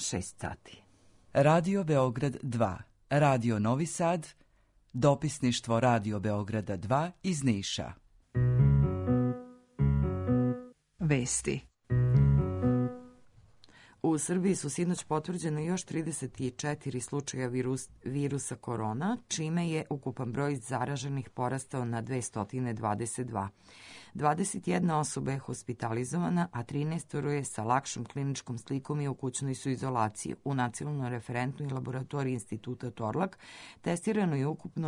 6 sati. Radio Beograd 2, Radio Novi Sad, dopisništvo Radio Beograda 2 iz Niša. Vesti. U Srbiji su sinoć potvrđeno još 34 slučaja virusa korona, čime je ukupan broj zaraženih porastao na 222. 21 osoba je hospitalizovana, a 13 je sa lakšom kliničkom slikom i u kućnoj su izolaciji. U nacionalnoj referentnoj laboratoriji Instituta Torlak testirano je ukupno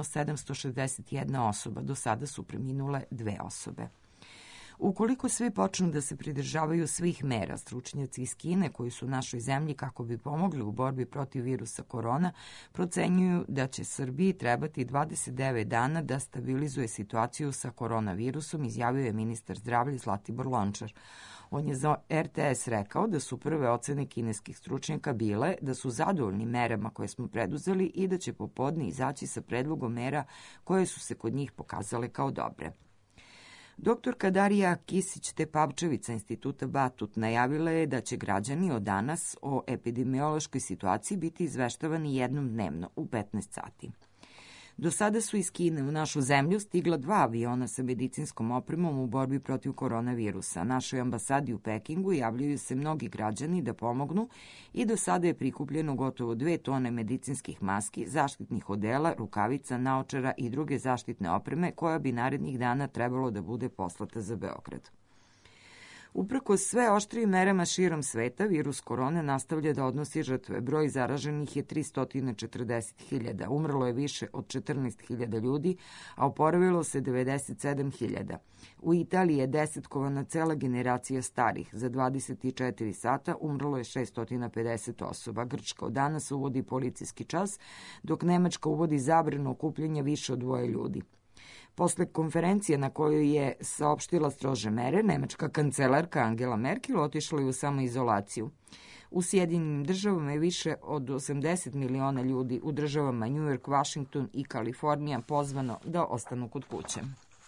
761 osoba. Do sada su preminule 2 osobe. Ukoliko svi počnu da se pridržavaju svih mera, stručnjaci iz Kine koji su u našoj zemlji kako bi pomogli u borbi protiv virusa korona, procenjuju da će Srbiji trebati 29 dana da stabilizuje situaciju sa koronavirusom, izjavio je ministar zdravlja Zlatibor Lončar. On je za RTS rekao da su prve ocene kineskih stručnjaka bile da su zadovoljni merama koje smo preduzeli i da će popodne izaći sa predlogom mera koje su se kod njih pokazale kao dobre. Doktorka Darija Kisić-Tepavčević sa Instituta Batut najavila je da će građani od danas o epidemiološkoj situaciji biti izveštavani jednom dnevno u 15 sati. Do sada su iz Kine u našu zemlju stigla 2 aviona sa medicinskom opremom u borbi protiv koronavirusa. Našoj ambasadi u Pekingu javljaju se mnogi građani da pomognu i do sada je prikupljeno gotovo 2 tone medicinskih maski, zaštitnih odela, rukavica, naočara i druge zaštitne opreme koja bi narednih dana trebalo da bude poslata za Beograd. Uprkos sve oštrijim merama širom sveta, virus korone nastavlja da odnosi žrtve. Broj zaraženih je 340.000, umrlo je više od 14.000 ljudi, a oporavilo se 97.000. U Italiji je desetkovana cela generacija starih. Za 24 sata umrlo je 650 osoba. Grčka od danas uvodi policijski čas, dok Nemačka uvodi zabranu okupljanja više od 2 ljudi. Posle konferencije na kojoj je saopštila strože mere, nemačka kancelarka Angela Merkel otišla je u samoizolaciju. U Sjedinjenim državama je više od 80 miliona ljudi u državama New York, Washington i Kalifornija pozvano da ostanu kod kuće.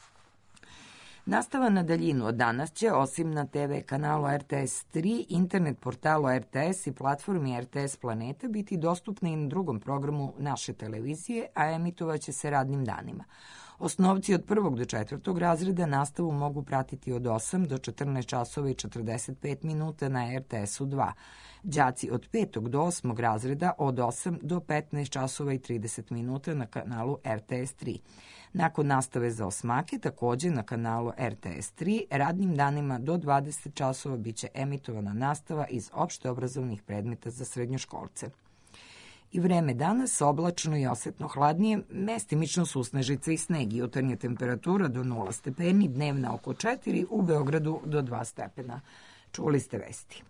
Nastava na daljinu od danas će, osim na TV kanalu RTS 3, internet portalu RTS i platformi RTS Planeta, biti dostupna i na drugom programu naše televizije, a emitovaće se radnim danima. Osnovci od 1. do 4. razreda nastavu mogu pratiti od 8 do 14 časova i 45 minuta na RTS-u 2. Đaci od 5. do 8. razreda od 8 do 15 časova i 30 minuta na kanalu RTS 3. Nakon nastave za osmake, takođe na kanalu RTS 3, radnim danima do 20 časova biće emitovana nastava iz opšteobrazovnih predmeta za srednjoškolce. I vreme danas oblačno i osetno hladnije, mestimično susnežice i sneg, jutarnja temperatura do 0 stepeni, dnevna oko 4, u Beogradu do 2 stepena. Čuli ste vesti.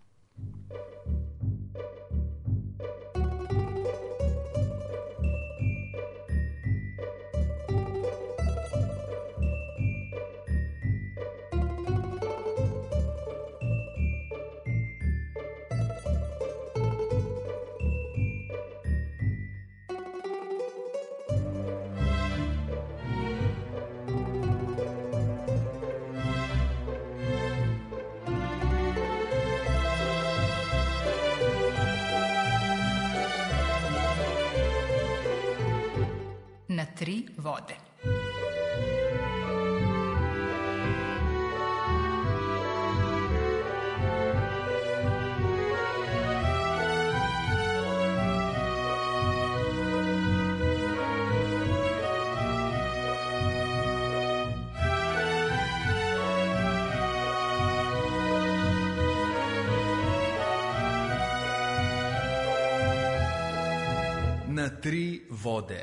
Na 3 vode. Na 3 vode.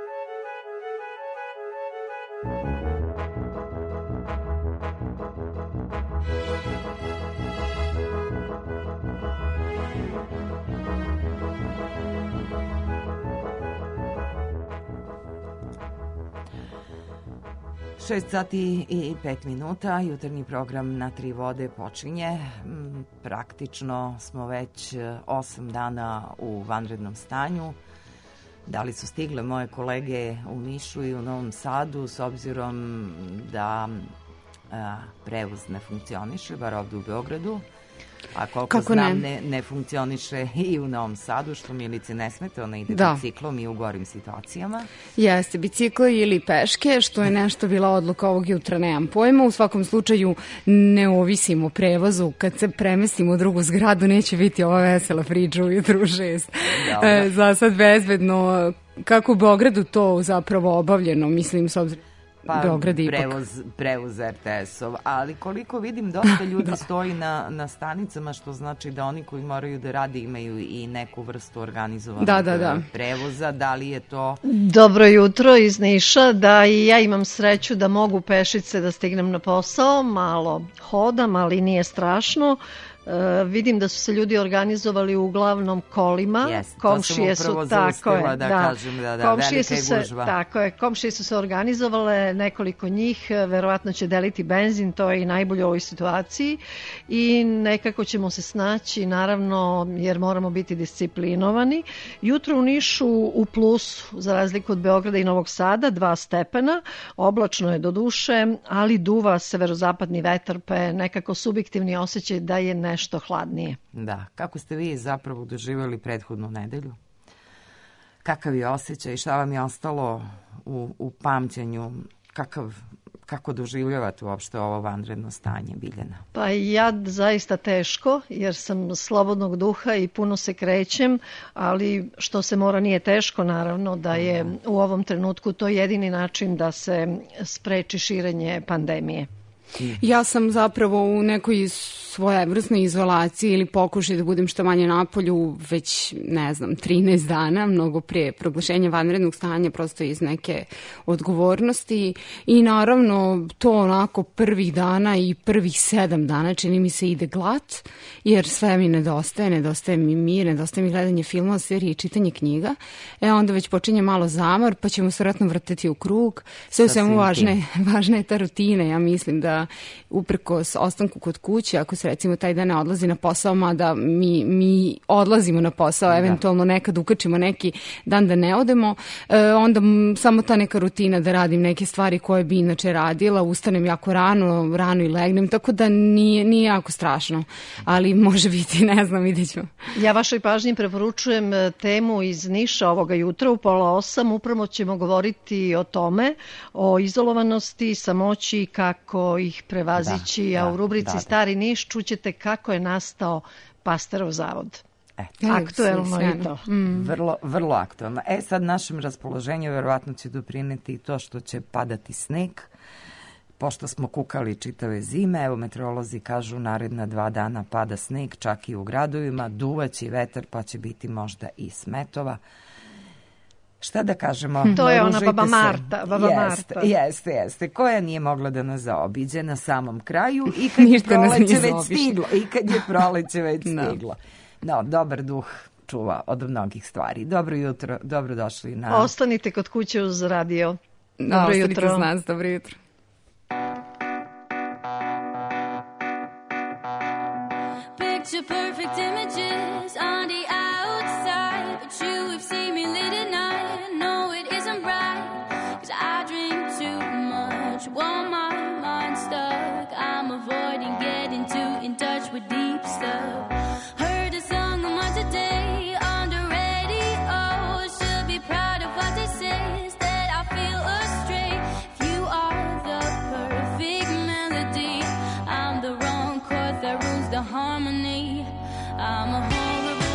Šest sati i 5 minuta, jutarnji program Na 3 vode počinje. Praktično smo već 8 dana u vanrednom stanju. Da li su stigle moje kolege u Nišu i u Novom Sadu, s obzirom da prevoz ne funkcioniše, bar ovde u Beogradu. A koliko znam, ne funkcioniše i u Novom Sadu, što Milici ne smete, ona ide biciklom i u gorim situacijama. Jeste, biciklo ili peške, što je nešto bila odluka ovog jutra, nemam pojma. U svakom slučaju ne ovisimo o prevozu. Kad se premestimo u drugu zgradu, neće biti ova vesela priča ujutru u 6. Za sad bezbedno. Kako u Beogradu to zapravo obavljeno, mislim, s obzirom Beograd ipak. Prevoz RTS-ov, ali koliko vidim dosta ljudi stoji na stanicama, što znači da oni koji moraju da rade imaju i neku vrstu organizovanog prevoza. Da li je to... Dobro jutro iz Niša, da i ja imam sreću da mogu pešice da stignem na posao, malo hodam, ali nije strašno. Vidim da su se ljudi organizovali uglavnom kolima. Komšije su komšije su se organizovale, nekoliko njih verovatno će deliti benzin, to je i najbolje u ovoj situaciji i nekako ćemo se snaći, naravno, jer moramo biti disciplinovani. Jutro u Nišu u plusu, za razliku od Beograda i Novog Sada, 2 stepena, oblačno je do duše, ali duva severozapadni vetar, pa je nekako subjektivni osjećaj da je nešto hladnije. Da, kako ste vi zapravo doživjeli prethodnu nedelju? Kakav je osjećaj, šta vam je ostalo u pamćenju? Kako doživljavate uopšte ovo vanredno stanje, Biljana? Pa ja zaista teško, jer sam slobodnog duha i puno se krećem, ali što se mora nije teško, naravno, da je u ovom trenutku to jedini način da se spreči širenje pandemije. Ja sam zapravo u nekoj svojevrsnoj izolaciji ili pokušaj da budem što manje napolju već, 13 dana, mnogo prije proglašenja vanrednog stanja, prosto iz neke odgovornosti i naravno to onako prvih dana i prvih 7 dana čini mi se ide glat, jer sve mi nedostaje mi mir, nedostaje mi gledanje filmova, serije i čitanje knjiga. Onda već počinje malo zamor, pa ćemo se vratno vrteti u krug. Sve u svemu važna je ta rutina, ja mislim da uprkos ostanku kod kuće, ako se recimo taj dan ne odlazi na posao, mada mi odlazimo na posao, eventualno nekad ukačimo neki dan da ne odemo, onda samo ta neka rutina da radim neke stvari koje bi inače radila, ustanem jako rano i legnem, tako da nije jako strašno, ali može biti, ne znam, vidjet ću. Ja vašoj pažnji preporučujem temu iz Niša ovoga jutra u 7:30, upravo ćemo govoriti o tome, o izolovanosti, samoći, kako ih prevazići, a u rubrici Stari Niš čućete kako je nastao Pastorov zavod. Aktuelno i to. Vrlo aktuelno. Sad našem raspoloženju verovatno će doprineti i to što će padati sneg, pošto smo kukali čitave zime. Evo, meteorolozi kažu naredna 2 dana pada sneg, čak i u gradovima, duvaće vetar, pa će biti možda i smetova. Šta da kažemo? To je ona baba Marta. Jeste. Koja nije mogla da nas zaobiđe na samom kraju i kad je proleće već stiglo. No, dobar duh čuva od mnogih stvari. Dobro jutro, dobrodošli na... Ostanite kod kuće uz radio. Dobro jutro. Ostanite uz nas, dobro jutro. Picture perfect images on the outside, but you have seen me late at night. No, it isn't right, 'cause I drink too much, want my mind stuck. I'm avoiding getting too in touch with deep stuff. Heard a song of mine today on the radio. Should be proud of what they say, instead I feel astray. If you are the perfect melody, I'm the wrong chord that ruins the harmony. I'm a horrible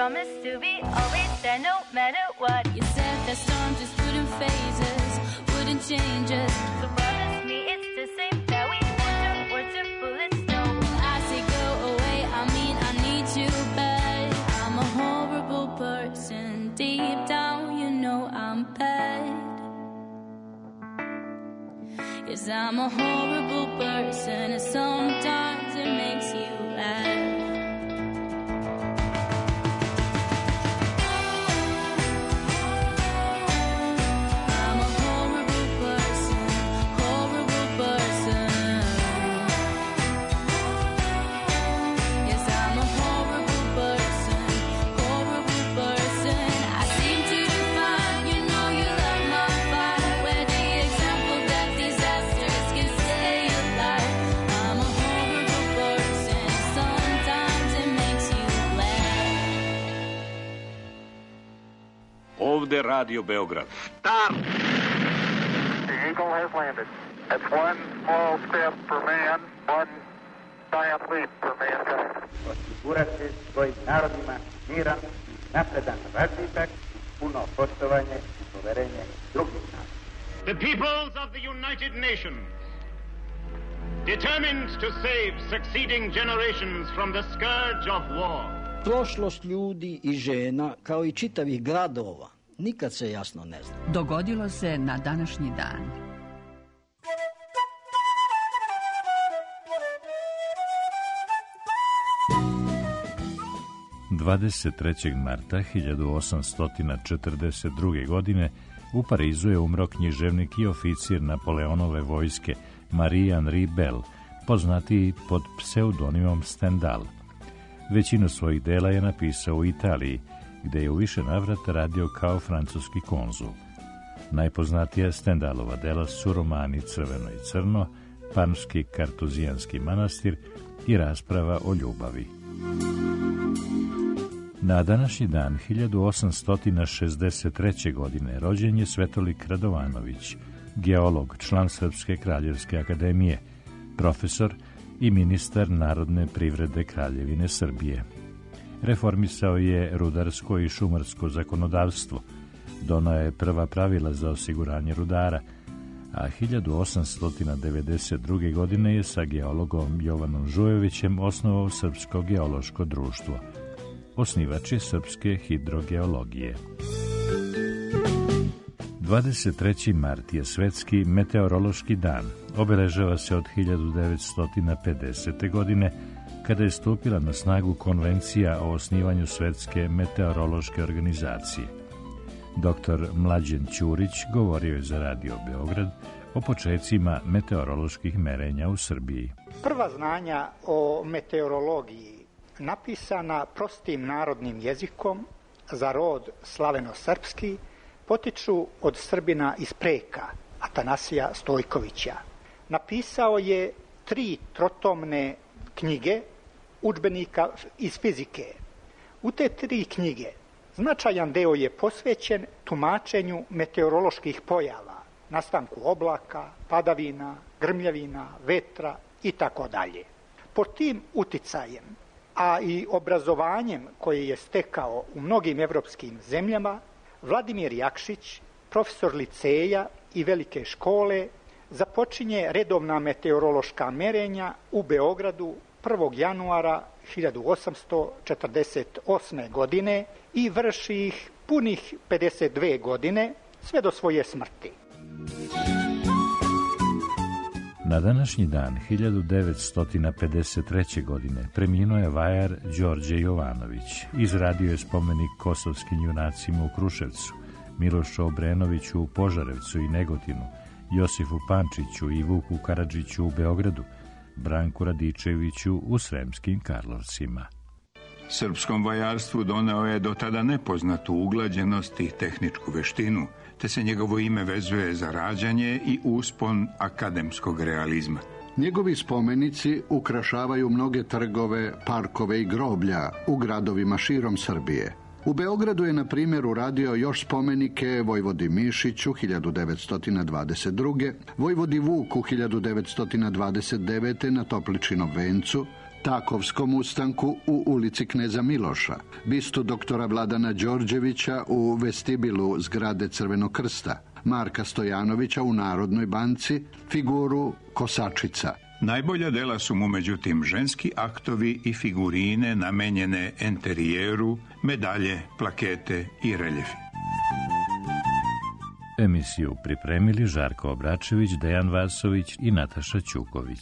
promised to be always there no matter what. You said that storm just wouldn't phase us, wouldn't change us. So promise me it's the same that we words are bullets. No, when I say go away, I mean I need you back. I'm a horrible person. Deep down, you know I'm bad. Yes, I'm a horrible person, and sometimes it makes you laugh. Ovde Radio Beograd. Stop! The Eagle has landed. That's one small step for man, one giant leap for mankind. Osigurati svojim narodima miran, napredan razvitak, puno poštovanje i poverenje drugih naroda. The peoples of the United Nations, determined to save succeeding generations from the scourge of war. Prošlost ljudi i žena, kao i čitavih gradova, nikad se jasno ne zna. Dogodilo se na današnji dan. Marta 1842. godine u Parizu je umro književnik i oficir Napoleonove vojske Marie-Henri Bell, poznatiji pod pseudonimom Stendhal. Većinu svojih dela je napisao u Italiji, gde je u više navrata radio kao francuski konzul. Najpoznatija Stendhalova dela su romani Crveno i crno, Parmski kartuzijanski manastir i Rasprava o ljubavi. Na današnji dan 1863. godine rođen je Svetolik Radovanović, geolog, član Srpske kraljevske akademije, profesor i ministar narodne privrede Kraljevine Srbije. Reformisao je rudarsko i šumarsko zakonodavstvo, donao je prva pravila za osiguranje rudara, a 1892. godine je sa geologom Jovanom Žujovićem osnovao Srpsko geološko društvo. Osnivač je srpske hidrogeologije. 23. mart je svetski meteorološki dan. Obeležava se od 1950. godine, kada je stupila na snagu Konvencija o osnivanju Svetske meteorološke organizacije. Dr. Mlađen Ćurić govorio je za Radio Beograd o počecima meteoroloških merenja u Srbiji. Prva znanja o meteorologiji, napisana prostim narodnim jezikom za rod slaveno-srpski, potiču od Srbina iz Preka, Atanasija Stojkovića. Napisao je 3 trotomne knjige udžbenika iz fizike. U te 3 knjige značajan deo je posvećen tumačenju meteoroloških pojava, nastanku oblaka, padavina, grmljavina, vetra itd. Pod tim uticajem, a i obrazovanjem koje je stekao u mnogim evropskim zemljama, Vladimir Jakšić, profesor liceja i velike škole, započinje redovna meteorološka merenja u Beogradu 1. januara 1848. godine i vrši ih punih 52 godine, sve do svoje smrti. Na današnji dan 1953. godine preminuo je vajar Đorđe Jovanović. Izradio je spomenik kosovskim junacima u Kruševcu, Milošu Obrenoviću u Požarevcu i Negotinu, Josifu Pančiću i Vuku Karadžiću u Beogradu, Branku Radičeviću u Sremskim Karlovcima. Srpskom vajarstvu doneo je do tada nepoznatu uglađenost i tehničku veštinu, te se njegovo ime vezuje za rađanje i uspon akademskog realizma. Njegovi spomenici ukrašavaju mnoge trgove, parkove i groblja u gradovima širom Srbije. U Beogradu je, na primjer, uradio još spomenike Vojvodi Mišiću 1922. Vojvodi Vuku 1929. na Topličinom vencu, Takovskom ustanku u ulici Kneza Miloša, bistu doktora Vladana Đorđevića u vestibilu zgrade Crvenog krsta, Marka Stojanovića u Narodnoj banci, figuru Kosačica. Najbolja dela su mu međutim ženski aktovi i figurine namenjene enterijeru, medalje, plakete i reljefi. Emisiju pripremili Žarko Obračević, Dejan Vasović i Nataša Ćuković.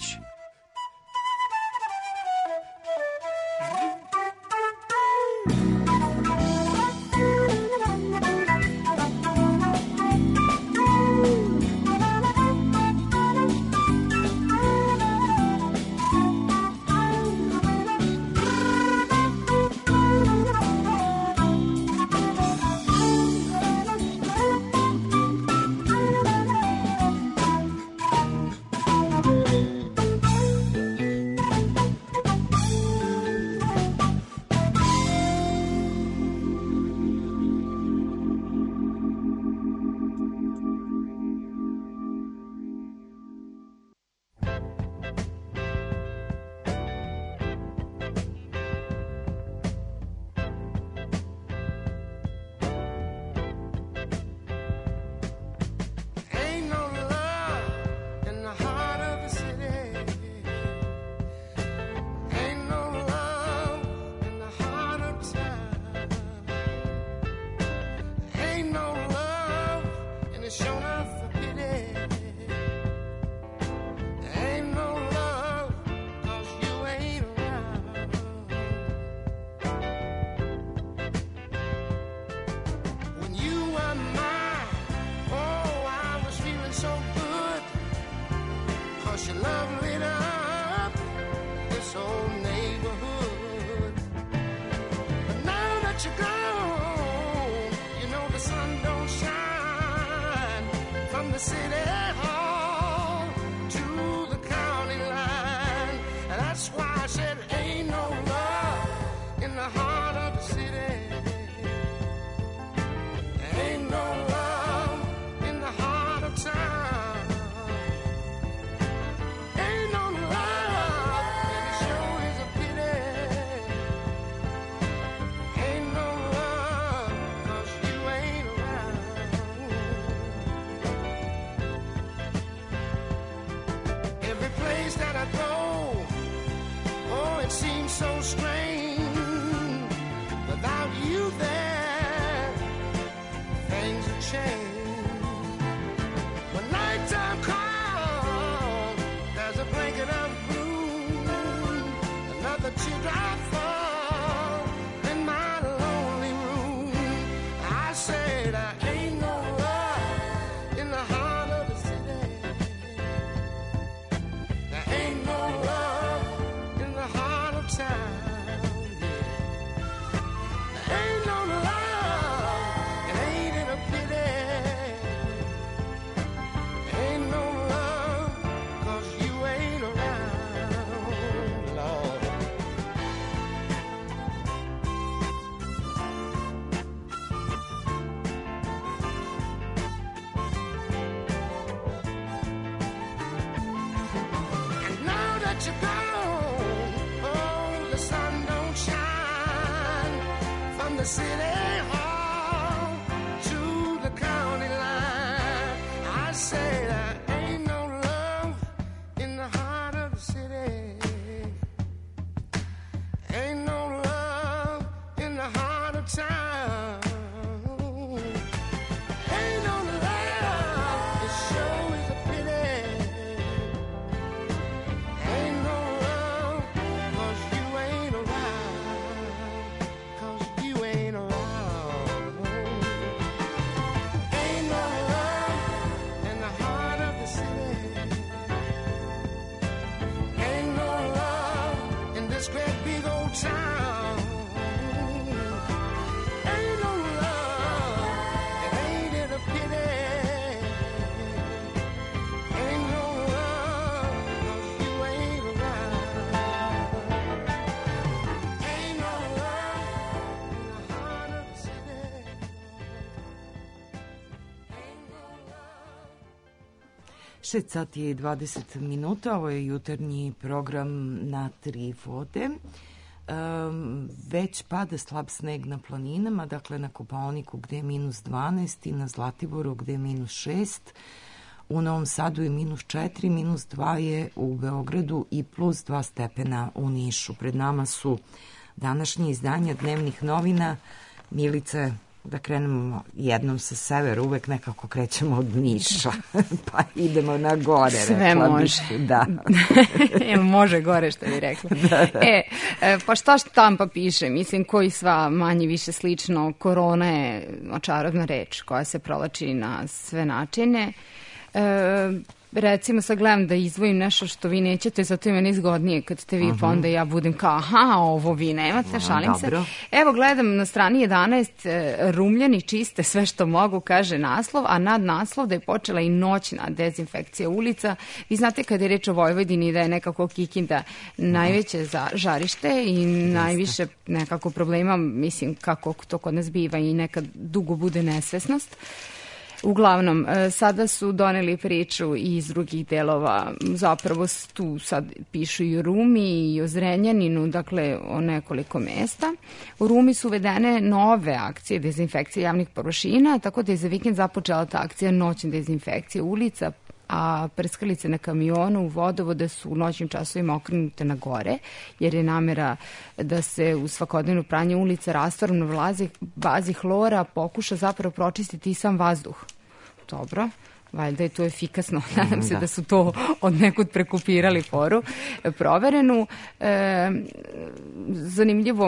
Ain't 10 sati i 20 minuta, ovo je jutarnji program na 3 vode. Već pada slab sneg na planinama, dakle na Kopaoniku gde je minus 12 i na Zlatiboru gde je minus 6. U Novom Sadu je minus 4, minus 2 je u Beogradu i plus 2 stepena u Nišu. Pred nama su današnje izdanja dnevnih novina. Milice, da krenemo jednom sa severa, uvek nekako krećemo od Niša, pa idemo na gore. Sve može. Da. Može gore, što bi rekla. Da. Pa šta štampa piše? Mislim, koji sva manje više slično. Korona je očarobna reč koja se provlači na sve načine. Recimo, sad gledam da izdvojim nešto što vi nećete, zato je meni izgodnije kad ste vi, pa onda ja budem kao, aha, ovo vi nemate, šalim se. Evo, gledam na strani 11, Rumljani čiste sve što mogu, kaže naslov, a nad naslov da je počela i noćna dezinfekcija ulica. Vi znate kad je reč o Vojvodini da je nekako Kikinda najveće žarište i najviše nekako problema, mislim, kako to kod nas biva i nekad dugo bude nesvesnost. Uglavnom, sada su doneli priču iz drugih delova, zapravo tu sad pišu i o Rumi i o Zrenjaninu, dakle o nekoliko mesta. U Rumi su uvedene nove akcije dezinfekcije javnih površina, tako da je za vikend započela ta akcija noćne dezinfekcije ulica, a prskalice na kamionu u vodovode su u noćnim časovima okrenute na gore, jer je namera da se u svakodnevno pranje ulica rastvornom bazi hlora pokuša zapravo pročistiti i sam vazduh. Dobro, valjda je to efikasno. Nadam se da su to od nekud prekopirali foru proverenu. Zanimljivo,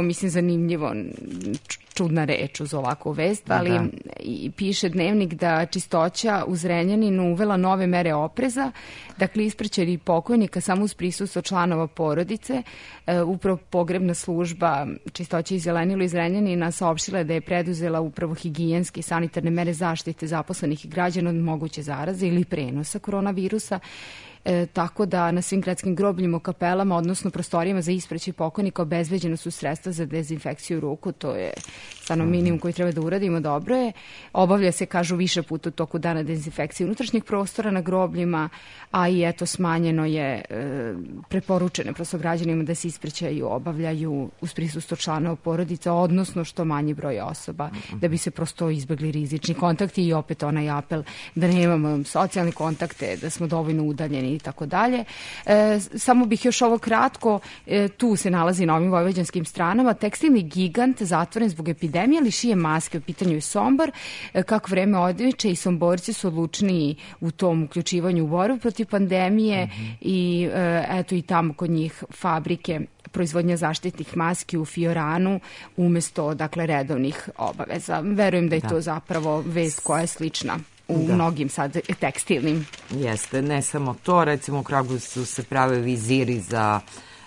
čudna reč uz ovakvu vest, ali i piše Dnevnik da Čistoća u Zrenjaninu uvela nove mere opreza, dakle ispraćeni pokojnika samo uz prisustvo članova porodice. Upravo pogrebna služba Čistoća iz Zelenilo iz Zrenjanina saopštila da je preduzela upravo higijenske i sanitarne mere zaštite zaposlenih i građana od moguće zaraze ili prenosa koronavirusa. Tako da na svim gradskim grobljima, kapelama, odnosno prostorijama za ispraćaj pokojnika obezbeđena su sredstva za dezinfekciju ruku, to je stvarno minimum koji treba da uradimo, dobro je. Obavlja se, kažu, više puta u toku dana dezinfekcije unutrašnjih prostora na grobljima, a i eto smanjeno je preporučeno prosto građanima da se ispraćaju obavljaju uz prisustvo članova porodica, odnosno što manji broj osoba, da bi se prosto izbegli rizični kontakti i opet onaj apel da nemamo socijalne kontakte, da smo dovoljno udaljeni i tako dalje. Samo bih još ovo kratko, tu se nalazi na ovim vojvođanskim stranama, tekstilni gigant zatvoren zbog epidemije, ali šije maske, u pitanju je Sombor, kako vreme odmiče i Somborci su odlučniji u tom uključivanju u borbu protiv pandemije i eto i tamo kod njih fabrike proizvodnja zaštitnih maski u Fioranu umesto, dakle, redovnih obaveza. Verujem da je to zapravo vest koja je slična u mnogim sad tekstilnim. Jeste, ne samo to, recimo u Kragujevcu se prave viziri za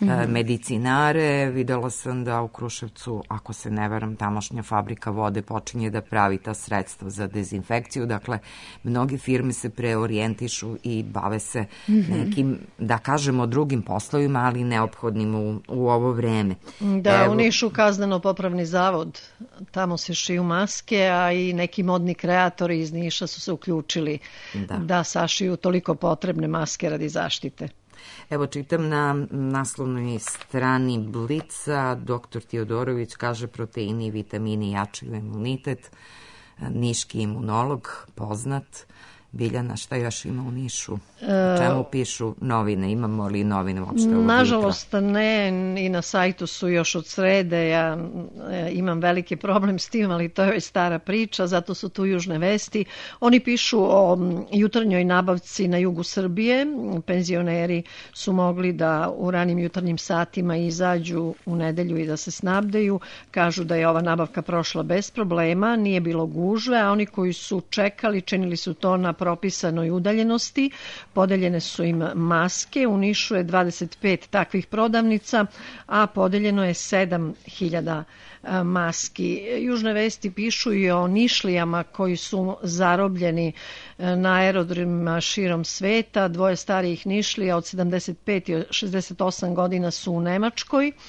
medicinare. Videla sam da u Kruševcu, ako se ne varam, tamošnja fabrika vode počinje da pravi ta sredstva za dezinfekciju. Dakle, mnoge firme se preorijentišu i bave se nekim, da kažemo, drugim poslovima, ali neophodnim u ovo vreme. Da, u Nišu Kazneno-popravni zavod, tamo se šiju maske, a i neki modni kreatori iz Niša su se uključili da sašiju toliko potrebne maske radi zaštite. Evo, čitam na naslovnoj strani Blica, doktor Tiodorović kaže proteini i vitamini jačaju imunitet, niški imunolog, poznat. Biljana, šta još ima u Nišu? O čemu pišu novine? Imamo li novine uopšte ovog Nažalost ne, i na sajtu su još od srede. Ja imam veliki problem s tim, ali to je stara priča, zato su tu južne vesti. Oni pišu o jutarnjoj nabavci na jugu Srbije. Penzioneri su mogli da u ranim jutarnjim satima izađu u nedelju i da se snabdeju. Kažu da je ova nabavka prošla bez problema, nije bilo gužve, a oni koji su čekali činili su to na propisanoj udaljenosti. Podeljene su im maske. U Nišu je 25 takvih prodavnica, a podeljeno je 7000 maski. Južne vesti pišu i o Nišlijama koji su zarobljeni na aerodromima širom sveta. 2 starijih Nišlija od 75 i 68 godina su u Nemačkoj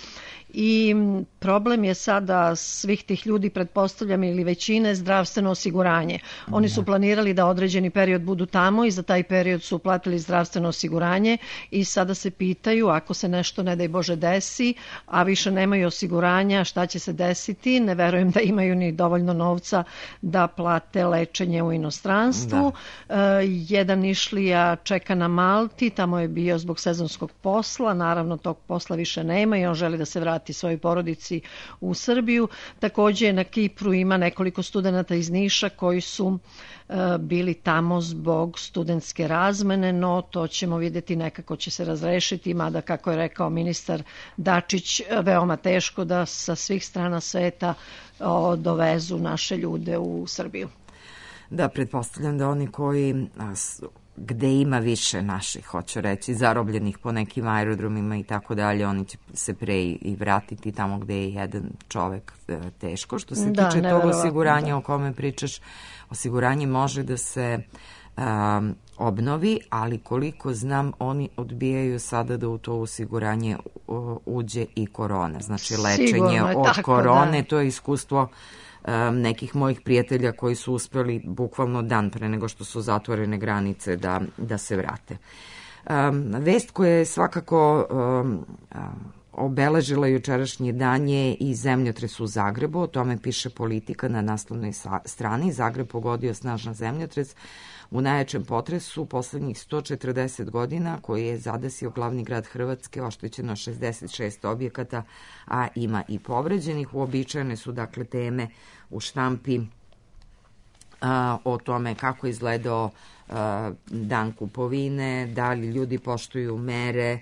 i problem je sada svih tih ljudi, pretpostavljam, ili većine, zdravstveno osiguranje. Oni su planirali da određeni period budu tamo i za taj period su platili zdravstveno osiguranje i sada se pitaju ako se nešto, ne daj Bože, desi, a više nemaju osiguranja, šta će se desiti. Ne verujem da imaju ni dovoljno novca da plate lečenje u inostranstvu. Jedan Nišlija čeka na Malti, tamo je bio zbog sezonskog posla, naravno tog posla više nema i on želi da se vrati svojoj porodici u Srbiju. Takođe na Kipru ima nekoliko studenata iz Niša koji su bili tamo zbog studentske razmene, no to ćemo vidjeti, nekako će se razrešiti, mada kako je rekao ministar Dačić, veoma teško da sa svih strana sveta dovezu naše ljude u Srbiju. Da, pretpostavljam da oni koji, gde ima više naših, hoću reći, zarobljenih po nekim aerodromima i tako dalje, oni će se pre i vratiti tamo gde je jedan čovek teško. Što se tiče tog osiguranja o kome pričaš, osiguranje može da se obnovi, ali koliko znam, oni odbijaju sada da u to osiguranje uđe i korona. Znači, lečenje od korone, to je iskustvo nekih mojih prijatelja koji su uspeli bukvalno dan pre nego što su zatvorene granice da se vrate. Vest koja je svakako obeležila jučerašnji dan je i zemljotres u Zagrebu, o tome piše Politika na naslovnoj strani. Zagreb pogodio snažan zemljotres u najjačem potresu poslednjih 140 godina koji je zadesio glavni grad Hrvatske, oštećeno 66 objekata, a ima i povređenih. Uobičajene su dakle teme u štampi o tome kako izgledao dan kupovine, da li ljudi poštuju mere,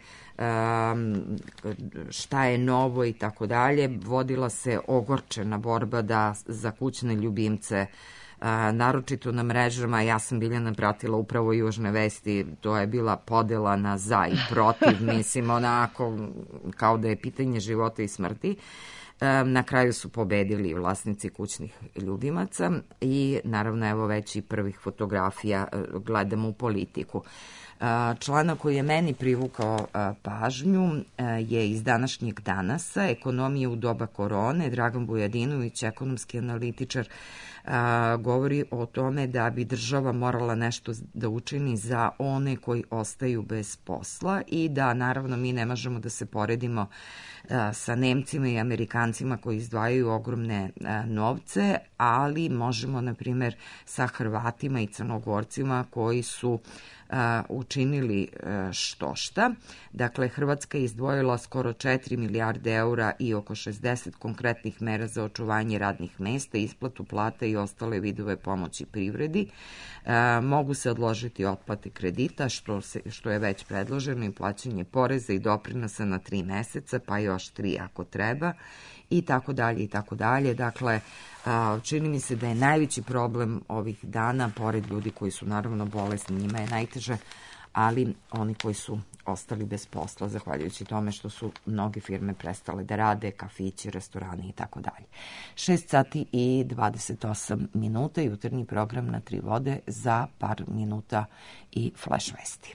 šta je novo i tako dalje. Vodila se ogorčena borba za kućne ljubimce, naročito na mrežama. Ja sam, Biljana, pratila upravo Južne vesti, to je bila podela na za i protiv, mislim, onako kao da je pitanje života i smrti. Na kraju su pobedili vlasnici kućnih ljubimaca i naravno evo već i prvih fotografija gledamo u Politiku. Članak koji je meni privukao pažnju je iz današnjeg Danasa, Ekonomija u doba korone. Dragan Bujadinović, ekonomski analitičar, govori o tome da bi država morala nešto da učini za one koji ostaju bez posla i da naravno mi ne možemo da se poredimo sa Nemcima i Amerikancima koji izdvajaju ogromne novce, ali možemo, na primjer, sa Hrvatima i Crnogorcima koji su učinili štošta. Dakle, Hrvatska je izdvojila skoro 4 milijarde eura i oko 60 konkretnih mera za očuvanje radnih mesta, isplatu plata i ostale vidove pomoći privredi. Mogu se odložiti otplate kredita, što je već predloženo, i plaćanje poreza i doprinosa na 3 meseca, pa još 3 ako treba, i tako dalje, i tako dalje. Dakle, čini mi se da je najveći problem ovih dana, pored ljudi koji su naravno bolesni, njima je najteže, ali oni koji su ostali bez posla, zahvaljujući tome što su mnoge firme prestale da rade, kafići, restorani i tako dalje. 6 sati i 28 minuta, jutarnji program na 3 vode, za par minuta i flash vesti.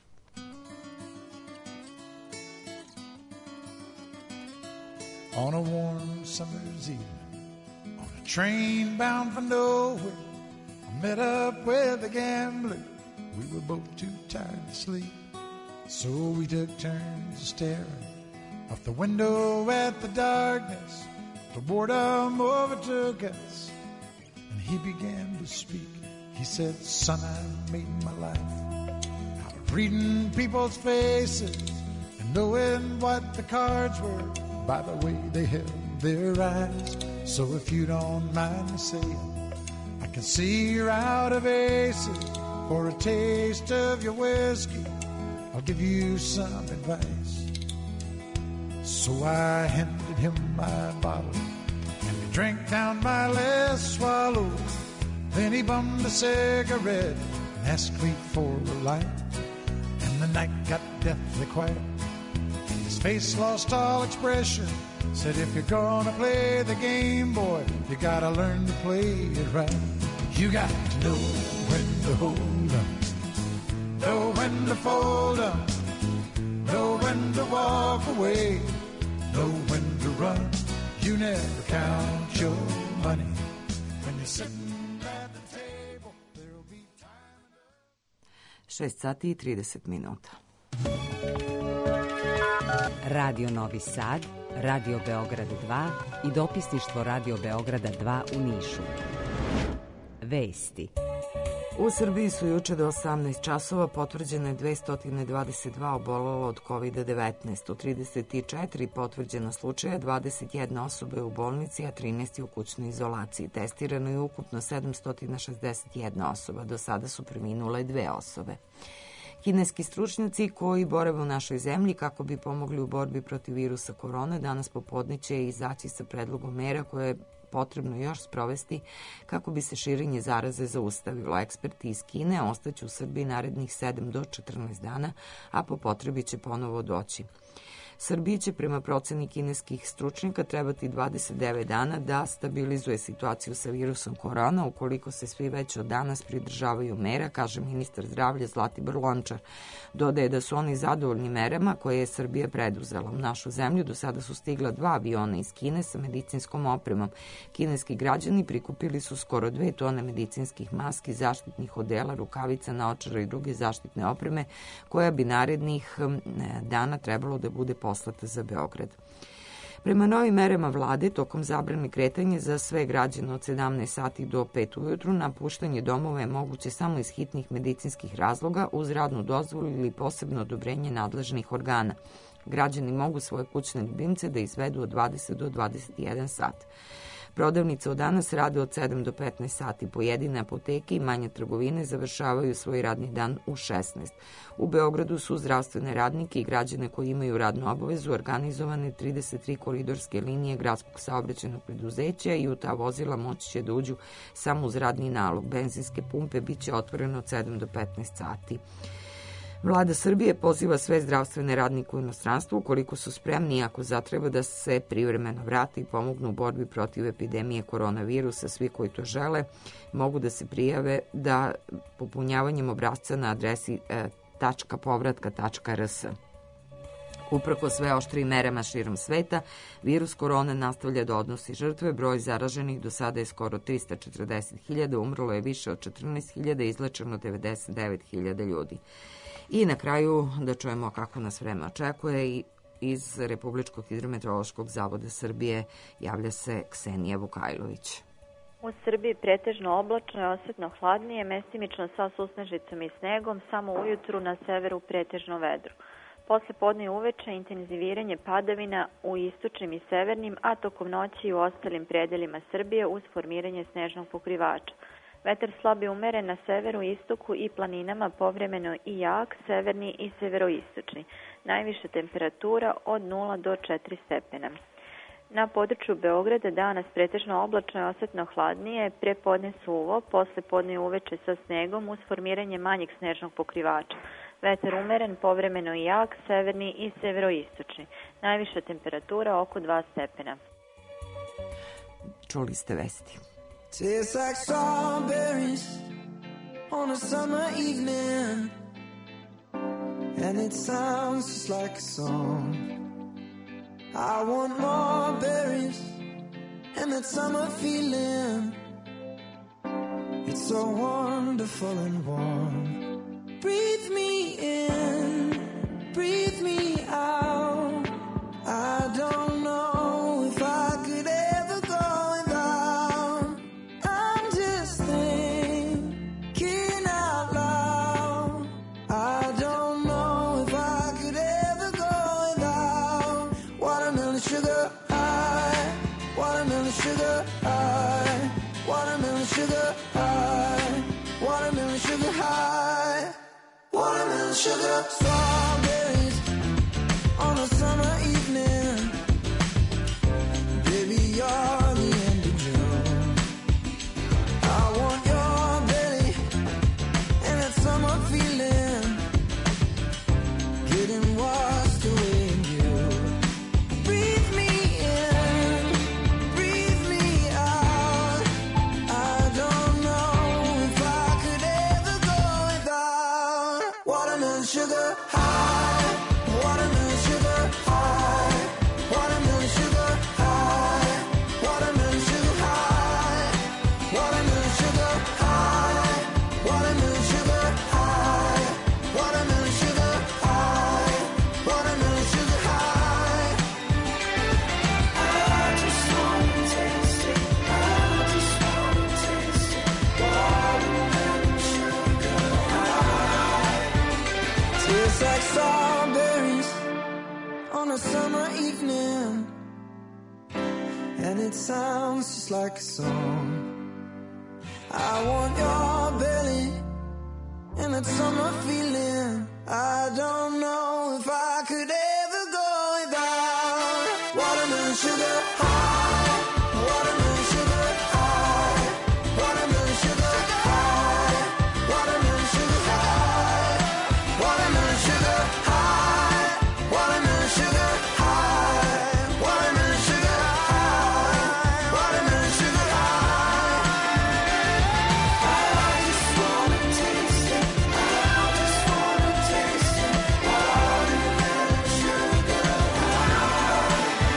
On a warm summer's evening, on a train bound for nowhere, I met up with a gambler. We were both too tired to sleep, so we took turns staring out the window at the darkness till boredom overtook us, and he began to speak. He said, "Son, I made my life out of reading people's faces and knowing what the cards were by the way they held their eyes. So if you don't mind me saying, I can see you're out of aces. For a taste of your whiskey, I'll give you some advice." So I handed him my bottle, and he drank down my last swallow. Then he bummed a cigarette and asked me for a light, and the night got deathly quiet. His face lost all expression. Said, "If you're gonna play the game, boy, you gotta learn to play it right. You got to know when to hold 'em, know when to fold 'em, know when to walk away, know when to run. You never count your money when you're sitting at the table. There'll be time. 6 sati i 30 minuta. Radio Novi Sad, Radio Beograd 2 i dopisništvo Radio Beograda 2 u Nišu. Vesti. U Srbiji su juče do 18 časova potvrđene 222 obolelo od COVID-19. U 34 potvrđena slučaja, 21 osoba je u bolnici, a 13 je u kućnoj izolaciji. Testirano je ukupno 761 osoba. Do sada su preminule 2 osobe. Kineski stručnjaci koji borave u našoj zemlji kako bi pomogli u borbi protiv virusa korona danas popodne će izaći sa predlogom mera koje je potrebno još sprovesti kako bi se širenje zaraze zaustavilo. Eksperti iz Kine ostaće u Srbiji narednih 7 do 14 dana, a po potrebi će ponovo doći. Srbiji će prema proceni kineskih stručnjaka trebati 29 dana da stabilizuje situaciju sa virusom korona ukoliko se svi već od danas pridržavaju mera, kaže ministar zdravlja Zlatibor Lončar. Dodaje da su oni zadovoljni merama koje je Srbija preduzela. U našu zemlju do sada su stigla 2 aviona iz Kine sa medicinskom opremom. Kineski građani prikupili su skoro 2 tone medicinskih maski, zaštitnih odela, rukavica, naočara i druge zaštitne opreme koja bi narednih dana trebalo da bude poslata za Beograd. Prema novim merama vlade, tokom zabrane kretanja za sve građane od 17 sati do 5 ujutru, napuštanje domova je moguće samo iz hitnih medicinskih razloga uz radnu dozvolu ili posebno odobrenje nadležnih organa. Građani mogu svoje kućne ljubimce da izvedu od 20 do 21 sat. Prodavnice od danas rade od 7 do 15 sati. Pojedine apoteke i manje trgovine završavaju svoj radni dan u 16. U Beogradu su zdravstvene radnike i građane koji imaju radnu obavezu organizovane 33 koridorske linije gradskog saobraćajnog preduzeća i u ta vozila moći će da uđu samo uz radni nalog. Benzinske pumpe bit će otvorene od 7 do 15 sati. Vlada Srbije poziva sve zdravstvene radnike u inostranstvu ukoliko su spremni i ako zatreba da se privremeno vrate i pomognu u borbi protiv epidemije koronavirusa. Svi koji to žele mogu da se prijave da popunjavanjem obrasca na adresi .povratka.rs. Uprko sve oštrijim merama širom sveta, virus korona nastavlja da odnosi žrtve. Broj zaraženih do sada je skoro 340.000, umrlo je više od 14.000, izlečeno 99.000 ljudi. I na kraju da čujemo kako nas vreme očekuje i iz Republičkog hidrometeorološkog zavoda Srbije javlja se Ksenija Vukajlović. U Srbiji pretežno oblačno je, osetno hladnije, mestimično sa susnežicom i snegom, samo ujutru na severu pretežno vedro. Posle podne i uveče intenziviranje padavina u istočnim i severnim, a tokom noći i u ostalim predelima Srbije uz formiranje snežnog pokrivača. Vetar slab i umeren na severu, istoku i planinama, povremeno i jak, severni i severoistočni. Najviša temperatura od 0 do 4 stepena. Na području Beograda danas pretežno oblačno je, osetno hladnije, prepodne suvo, posle podne i uveče sa snegom uz formiranje manjeg snežnog pokrivača. Vetar umeren, povremeno i jak, severni i severoistočni. Najviša temperatura oko 2 stepena. Čuli ste vesti. Tastes like strawberries on a summer evening, and it sounds just like a song. I want more berries and that summer feeling. It's so wonderful and warm. Breathe me in, breathe me out. I don't know if I could ever go without. I'm just thinking out loud. I don't know if I could ever go without. Watermelon sugar high, watermelon sugar high, watermelon sugar high, watermelon sugar high, watermelon sugar. Strawberries on a summer evening. Baby, you're the end of June. I want your belly and that summer feeling, getting washed away in you. Breathe me in, breathe me out. I don't know if I could ever go without. Watermelon sugar high, summer evening, and it sounds just like a song. I want your belly and that summer feeling. I don't know if I could ever go without watermelon sugar high, watermelon sugar high, watermelon sugar high, watermelon sugar high, watermelon sugar high, watermelon sugar high, watermelon sugar high, watermelon sugar high. I just wanna taste it. I just wanna taste it. Watermelon sugar high.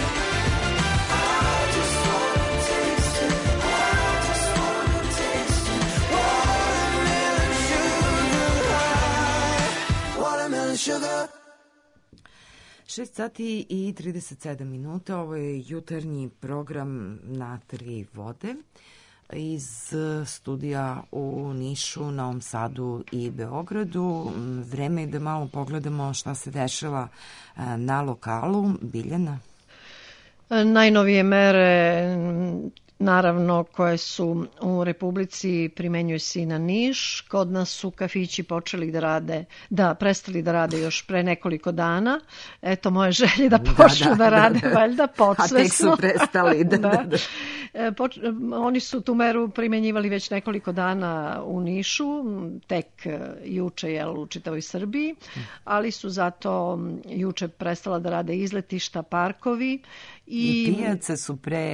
I just wanna taste it. I just wanna taste it. Watermelon sugar high. Watermelon sugar. 6 sati i 37 minuta, ovo je jutarnji program Na tri vode iz studija u Nišu, Novom Sadu i Beogradu. Vreme je da malo pogledamo šta se dešava na lokalu. Biljana? Najnovije mere, naravno, koje su u Republici primenjuju se i na Niš. Kod nas su kafići počeli da rade, prestali da rade još pre nekoliko dana. Eto, moje želje da počnu da rade, valjda, podsvesno. A tek su prestali, da. Oni su tu meru primenjivali već nekoliko dana u Nišu, tek juče u čitavoj Srbiji, ali su zato juče prestala da rade izletišta, parkovi, i pijace su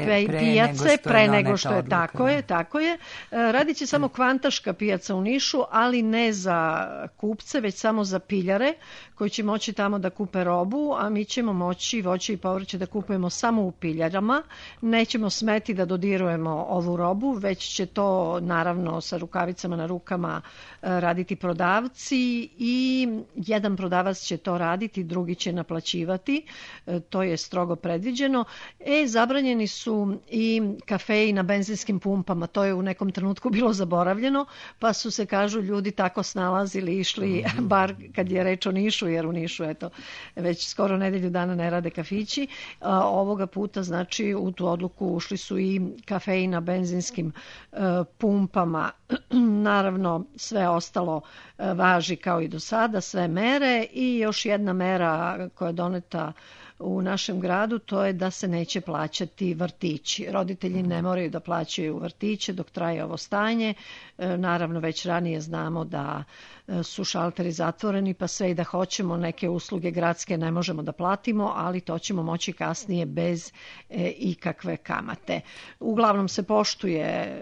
pre nego što je tako je. Radit će samo kvantaška pijaca u Nišu, ali ne za kupce, već samo za piljare koji će moći tamo da kupe robu, a mi ćemo moći voće i povrće da kupujemo samo u piljarama. Nećemo smeti da dodirujemo ovu robu, već će to naravno sa rukavicama na rukama raditi prodavci i jedan prodavac će to raditi, drugi će naplaćivati. To je strogo predviđeno. Zabranjeni su i kafeji na benzinskim pumpama, to je u nekom trenutku bilo zaboravljeno, pa su se, kažu, ljudi tako snalazili, išli, bar kad je reč o Nišu, jer u Nišu, eto, već skoro nedelju dana ne rade kafići. Ovoga puta, znači, u tu odluku ušli su i kafeji na benzinskim pumpama. Naravno, sve ostalo važi kao i do sada, sve mere, i još jedna mera koja je doneta u našem gradu, to je da se neće plaćati vrtići. Roditelji ne moraju da plaćaju vrtiće dok traje ovo stanje. Naravno, već ranije znamo da su šalteri zatvoreni, pa sve i da hoćemo neke usluge gradske ne možemo da platimo, ali to ćemo moći kasnije bez ikakve kamate. Uglavnom se poštuje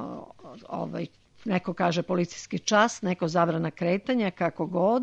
neko kaže policijski čas, neko zabrana kretanja, kako god.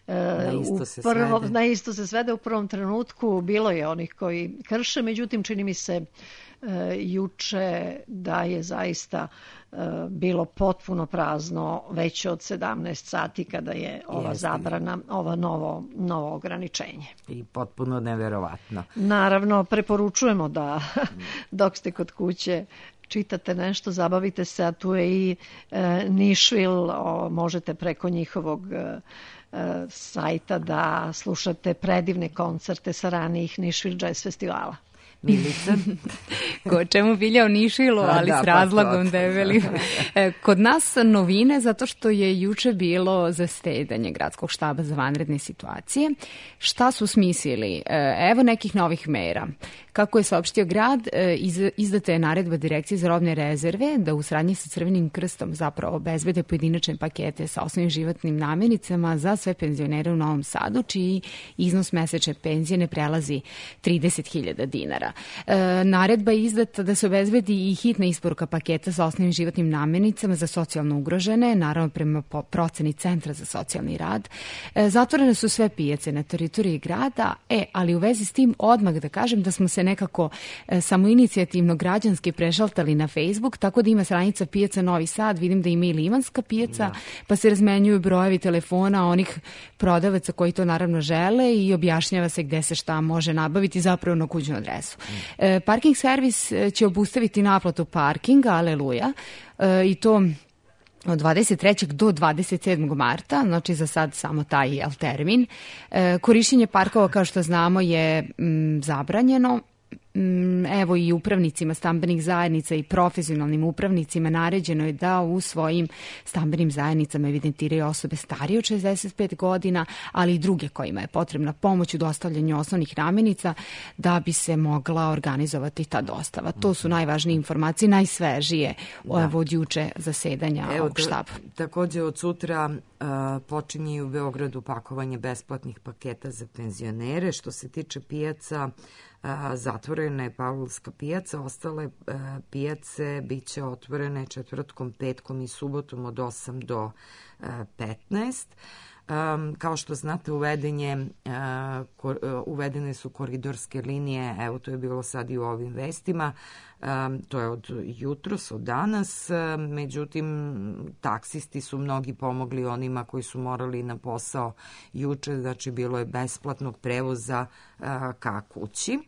Na isto se svede. U prvom trenutku bilo je onih koji krše, međutim čini mi se juče da je zaista bilo potpuno prazno već od 17 sati kada je ova zabrana, ovo novo ograničenje. I potpuno neverovatno. Naravno, preporučujemo da dok ste kod kuće čitate nešto, zabavite se, a tu je i Nišvil, možete preko njihovog sajta da slušate predivne koncerte sa ranijih Nišvil Jazz festivala. Milica? Ko čemu bilja o Nišilu, ali s razlogom da je veliko. Kod nas novine, zato što je juče bilo zasedanje Gradskog štaba za vanredne situacije. Šta su smislili? Evo nekih novih mera. Kako je saopštio grad, izdata je naredba Direkcije za robne rezerve da u saradnji sa Crvenim krstom zapravo obezbede pojedinačne pakete sa osnovnim životnim namirnicama za sve penzionere u Novom Sadu, čiji iznos mesečne penzije ne prelazi 30.000 dinara. Naredba je izdata da se obezbedi i hitna isporuka paketa sa osnovnim životnim namirnicama za socijalno ugrožene, naravno prema proceni Centra za socijalni rad. Zatvorene su sve pijace na teritoriji grada, ali u vezi s tim odmah da kažem da smo se nekako samoinicijativno građanski prešaltali na Facebook, tako da ima stranica pijaca Novi Sad, vidim da ima i Limanska pijaca, pa se razmenjuju brojevi telefona onih prodavaca koji to naravno žele i objašnjava se gde se šta može nabaviti zapravo na kućnu adresu. Parking servis će obustaviti naplatu parkinga, aleluja, i to od 23. do 27. marta, znači za sad samo taj termin. Korišćenje parkova, kao što znamo, je zabranjeno. Evo i upravnicima stambenih zajednica i profesionalnim upravnicima naređeno je da u svojim stambenim zajednicama evidentiraju osobe starije od 65 godina, ali i druge kojima je potrebna pomoć u dostavljanju osnovnih namirnica da bi se mogla organizovati ta dostava. To su najvažnije informacije, najsvežije od juče zasedanja ovog štaba. Takođe od sutra počinje u Beogradu pakovanje besplatnih paketa za penzionere. Što se tiče pijaca, zatvorena je Pavlovska pijaca, ostale pijace bit će otvorene četvrtkom, petkom i subotom od 8 do 15. Kao što znate, uvedene su koridorske linije, evo to je bilo sad i u ovim vestima, to je od jutros, od danas, međutim taksisti su mnogi pomogli onima koji su morali na posao juče, znači bilo je besplatnog prevoza ka kući.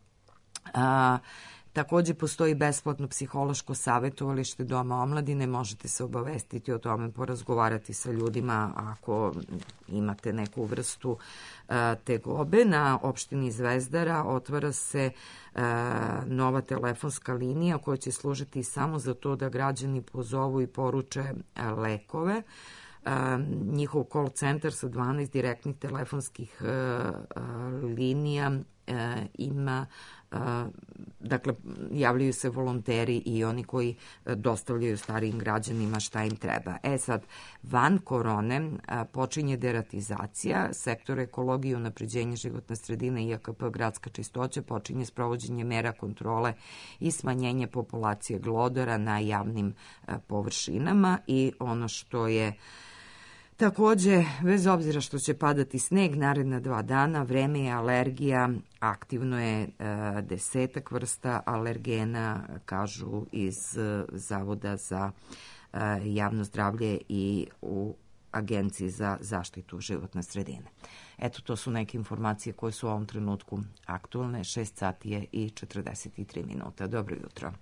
Takođe postoji besplatno psihološko savjetovalište Doma omladine, možete se obavestiti o tome, porazgovarati sa ljudima ako imate neku vrstu tegobe. Na opštini Zvezdara otvara se nova telefonska linija koja će služiti samo za to da građani pozovu i poruče lekove. Njihov call centar sa 12 direktnih telefonskih linija ima, dakle, javljaju se volonteri i oni koji dostavljaju starijim građanima šta im treba. Sad, van korone počinje deratizacija, sektor ekologije i unapređenja životne sredine i IAKP gradska čistoća počinje sprovođenje mera kontrole i smanjenje populacije glodara na javnim površinama i ono što je takođe, bez obzira što će padati sneg naredna 2 dana, vreme je alergija, aktivno je 10 vrsta alergena, kažu iz Zavoda za javno zdravlje i u Agenciji za zaštitu životne sredine. Eto, to su neke informacije koje su u ovom trenutku aktualne. 6 sati je i 43 minuta. Dobro jutro.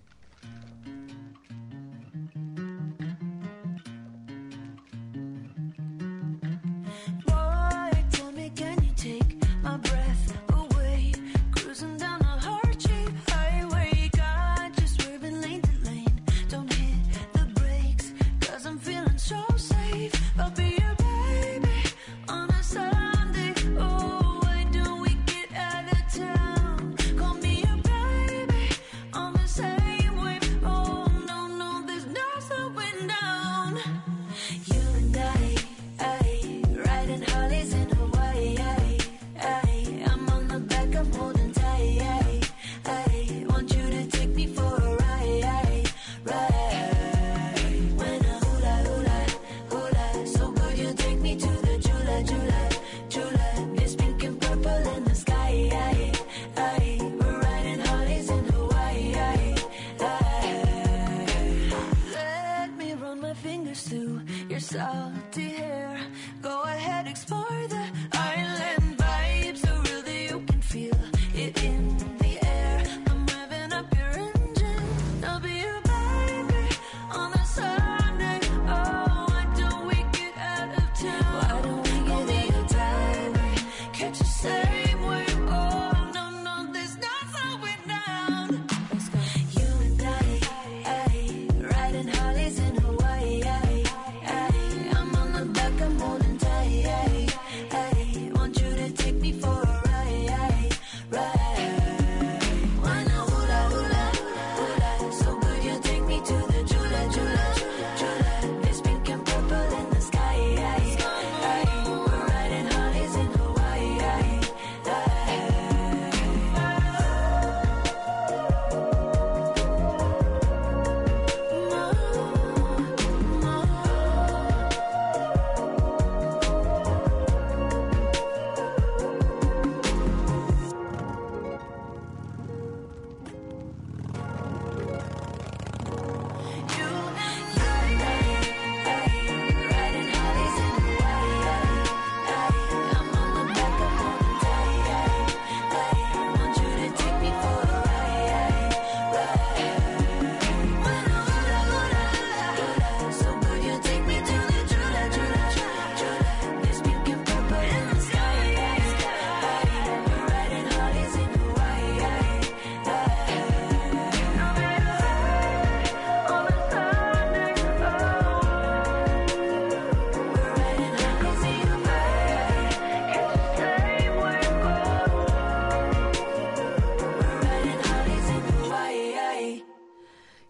Say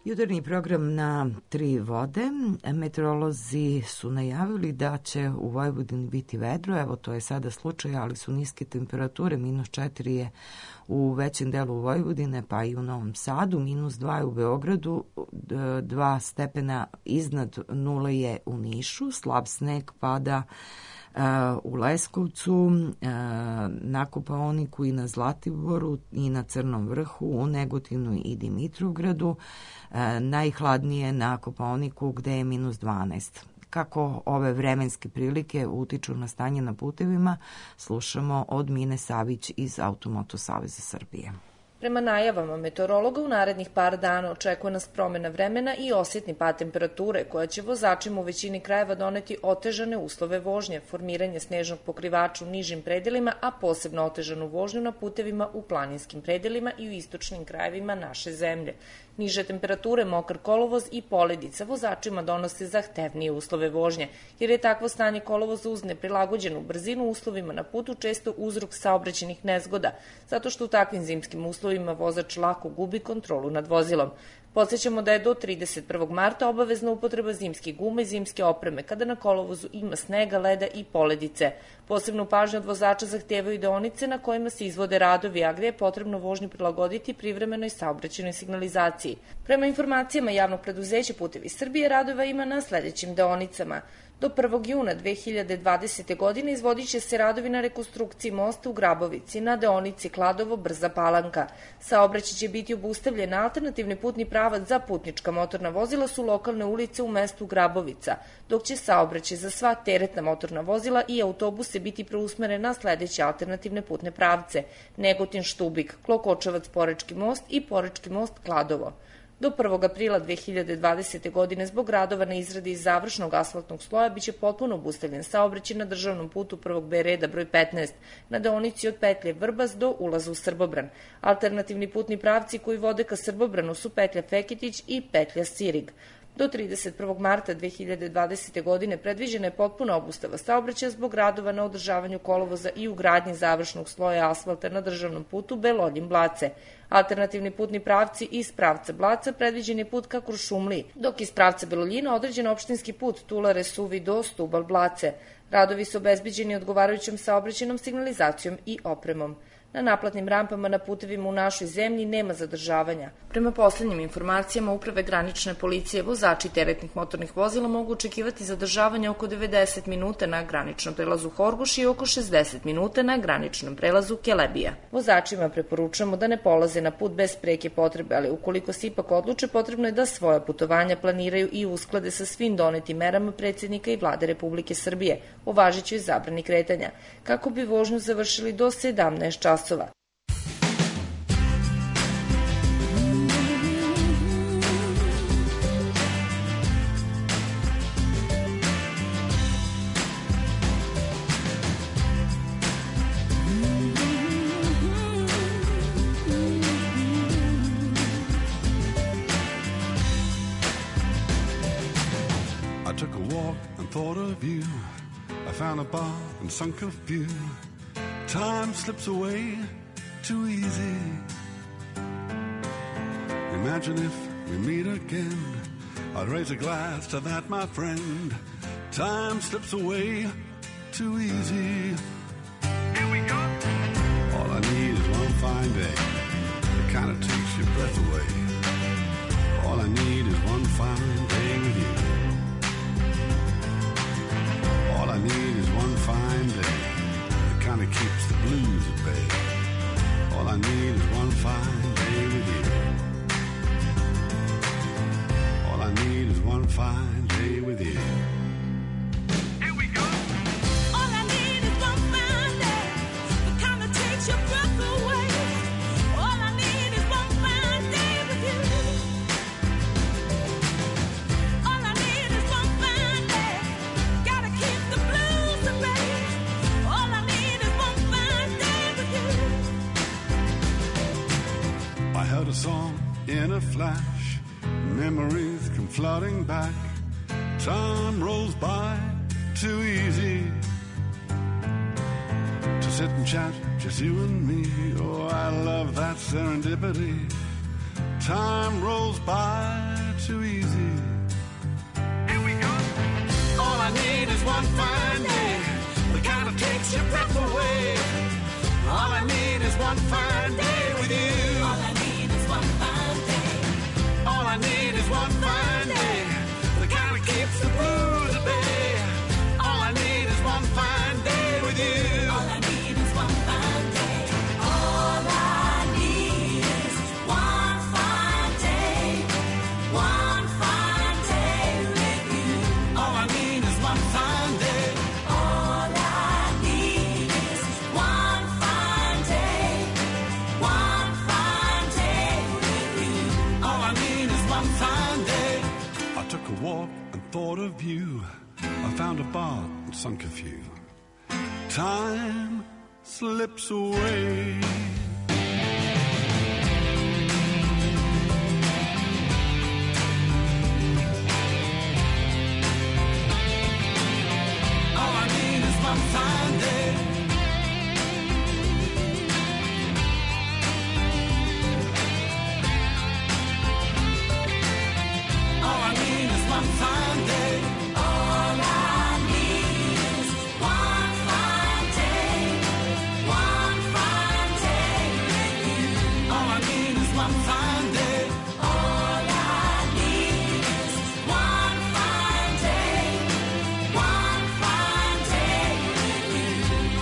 Jutarnji program na 3 vode. Meteorolozi su najavili da će u Vojvodini biti vedro, evo to je sada slučaj, ali su niske temperature, -4 je u većem delu Vojvodine, pa i u Novom Sadu, -2 je u Beogradu, 2 stepena iznad 0 je u Nišu, slab sneg pada u Leskovcu, na Kopaoniku i na Zlatiboru i na Crnom vrhu, u Negotinu i Dimitrovgradu, najhladnije na Kopaoniku gde je -12. Kako ove vremenske prilike utiču na stanje na putevima, slušamo od Mine Savić iz Automoto Saveza Srbije. Prema najavama meteorologa u narednih par dana očekuje nas promena vremena i osjetni pad temperature koja će vozačima u većini krajeva doneti otežane uslove vožnje, formiranje snežnog pokrivača u nižim predelima, a posebno otežanu vožnju na putevima u planinskim predelima i u istočnim krajevima naše zemlje. Niže temperature, mokar kolovoz i poledica vozačima donose zahtevnije uslove vožnje, jer je takvo stanje kolovoza uz neprilagođenu brzinu uslovima na putu često uzrok saobraćajnih nezgoda, zato što u takvim zimskim uslovima vozač lako gubi kontrolu nad vozilom. Podsjećamo da je do 31. marta obavezna upotreba zimske gume i zimske opreme kada na kolovozu ima snega, leda i poledice. Posebnu pažnju od vozača zahtevaju deonice na kojima se izvode radovi, a gde je potrebno vožnju prilagoditi privremenoj saobraćajnoj signalizaciji. Prema informacijama javnog preduzeća Putevi Srbije, radova ima na sledećim deonicama. Do 1. juna 2020. godine izvodit će se radovi na rekonstrukciji mosta u Grabovici na deonici Kladovo-Brza Palanka. Saobraćaj će biti obustavljen, a alternativni putni pravac za putnička motorna vozila su lokalne ulice u mestu Grabovica, dok će saobraćaj za sva teretna motorna vozila i autobuse biti preusmeren na sledeće alternativne putne pravce: Negotin-Štubik, Klokočevac-Porečki most i Porečki most-Kladovo. Do 1. aprila 2020. godine zbog radova na izradi završnog asfaltnog sloja biće potpuno obustavljen saobraćaj na državnom putu 1. B reda broj 15 na deonici od petlje Vrbas do ulaza u Srbobran. Alternativni putni pravci koji vode ka Srbobranu su petlja Feketić i petlja Sirig. Do 31. marta 2020. godine predviđena je potpuna obustava saobraćaja zbog radova na održavanju kolovoza i ugradnji završnog sloja asfalta na državnom putu Beloljin-Blace. Alternativni putni pravci iz pravca Blaca predviđen je put ka Kuršumliji, dok iz pravca Beloljina određen opštinski put Tulare-Suvi do Stubal-Blace. Radovi su obezbeđeni odgovarajućom saobraćajnom signalizacijom i opremom. Na naplatnim rampama na putevima u našoj zemlji nema zadržavanja. Prema poslednjim informacijama Uprave granične policije, vozači teretnih motornih vozila mogu očekivati zadržavanje oko 90 minuta na graničnom prelazu Horgoš i oko 60 minuta na graničnom prelazu Kelebija. Vozačima preporučujemo da ne polaze na put bez preke potrebe, ali ukoliko se ipak odluče, potrebno je da svoja putovanja planiraju i usklade sa svim donetim merama predsjednika i Vlade Republike Srbije o važećoj zabrani kretanja, kako bi vožnju završili do 17 časova. I took a walk and thought of you. I found a bar and sunk a few. Time slips away too easy. Imagine if we meet again. I'd raise a glass to that, my friend. Time slips away too easy. Here we go. All I need is one fine day. It kind of takes your breath away. All I need is one fine day with you. All I need is one fine day. Kind of keeps the blues at bay. All I need is one fine day with you. All I need is one fine day with you. Here we go. All I need is one fine day. The kind that takes your breath away. All I need is one fine day with you. All I need is one fine day. Gotta keep the blues at bay. All I need. I heard a song in a flash, memories come flooding back. Time rolls by too easy to sit and chat, just you and me. Oh, I love that serendipity. time rolls by too easy. Here we go. All I need is one fine day, the kind that takes your breath away. All I need is one fine day with you. All I need is one fine day. All I need is one fine day, the kind that keeps the blues at bay. All I need is one fine day with you. All I need is one fine day. All I need is one fine day. One fine day with you. All I need is one fine day. All I need is one fine day. One fine day with you. All I need is one fine day. I took a walk and thought of you. I found a bar and sunk a few. Time slips away. All I need is one fine day. All I need is one fine day. All I need is one fine day. One fine day with you. All I need is one fine day. All I need is one fine day. One fine day with you.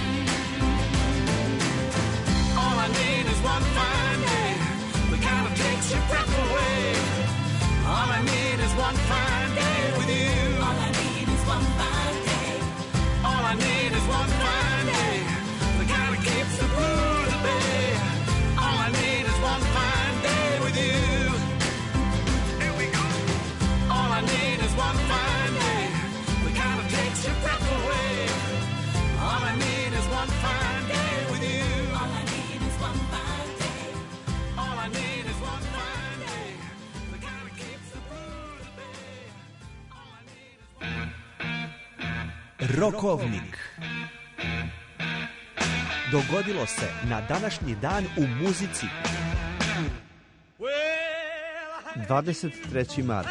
All I need is one fine day, the kind that takes your breath away. All I need is one fine day with you. All I need is one fine day. All I need is one fine day, the kind that keeps the blues at bay. All I need is one fine day with you. Here we go. All I need is one fine day, the kind that takes your breath away. All I need is one fine day with you. All I need is one fine day. All I need is one fine day, the kind that keeps the blues at bay. All I need is one. Rokovnik. Dogodilo se na današnji dan u muzici. 23. mart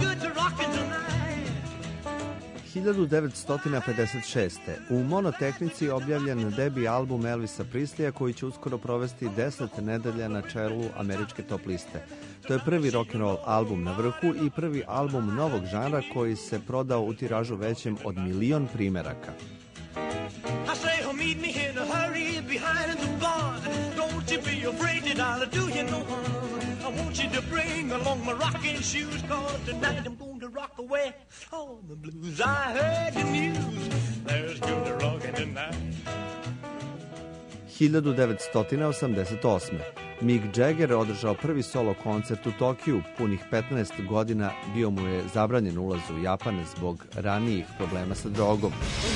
1956. U Monotehnici objavljen debi album Elvisa Presleya koji će uskoro provesti 10 nedelja na čelu američke top liste. To je prvi rock'n'roll album na vrhu i prvi album novog žanra koji se prodao u tiražu većem od 1.000.000 primeraka. I say, oh, meet me in a hurry behind the barn. Don't you be afraid that I'll do you no harm. I want you to bring along my rocking shoes, 'cause tonight I'm going to rock away all the blues. I heard the news, there's good rockin' tonight. 1988. Mick Jagger održao prvi solo koncert u Tokiju. Punih 15 godina bio mu je zabranjen ulaz u Japan zbog ranijih problema sa drogom.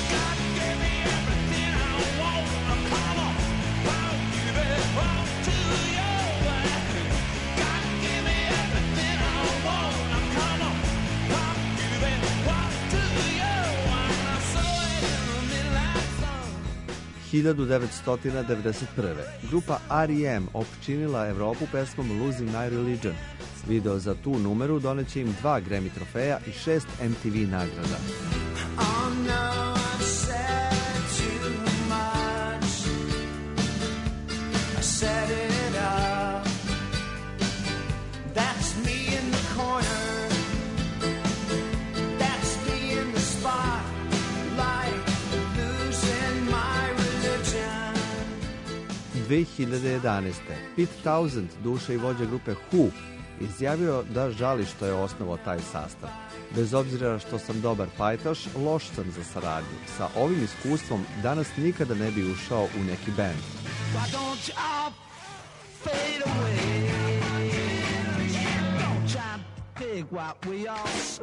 – 1991. Grupa R.E.M. opčinila Evropu pesmom Losing My Religion. Video za tu numeru doneće im 2 Grammy trofeja i 6 MTV nagrada. Oh no, I've said too much. I set it up. That's me in the corner. That's me in the spotlight. Losing my religion. 2011. Pete Townshend, duša i vođa grupe Who, izjavio da žali što je osnovao taj sastav. Bez obzira što sam dobar pajtaš, loš sam za saradnju. Sa ovim iskustvom danas nikada ne bi ušao u neki band. Why don't you all fade away? Don't try to dig what we all say.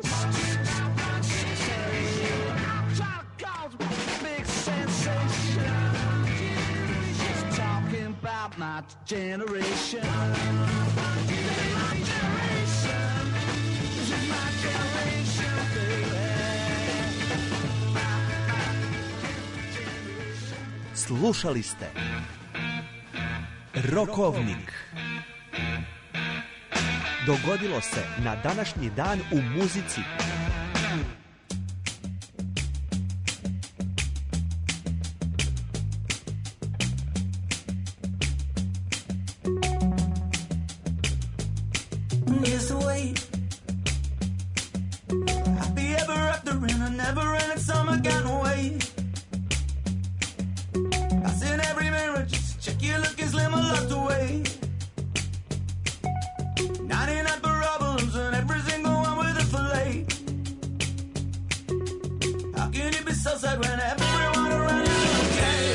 Try to cause a big sensation. Just talking about my generation. This is my generation, baby. Slušali ste Rokovnik. dogodilo se na današnji dan u muzici. Here's the way. Happy ever after in a never-ending summer kind of way. I see in every mirror just check you looking slim or locked away. 99 problems and every single one with a fillet. How can you be so sad when everyone around you is okay?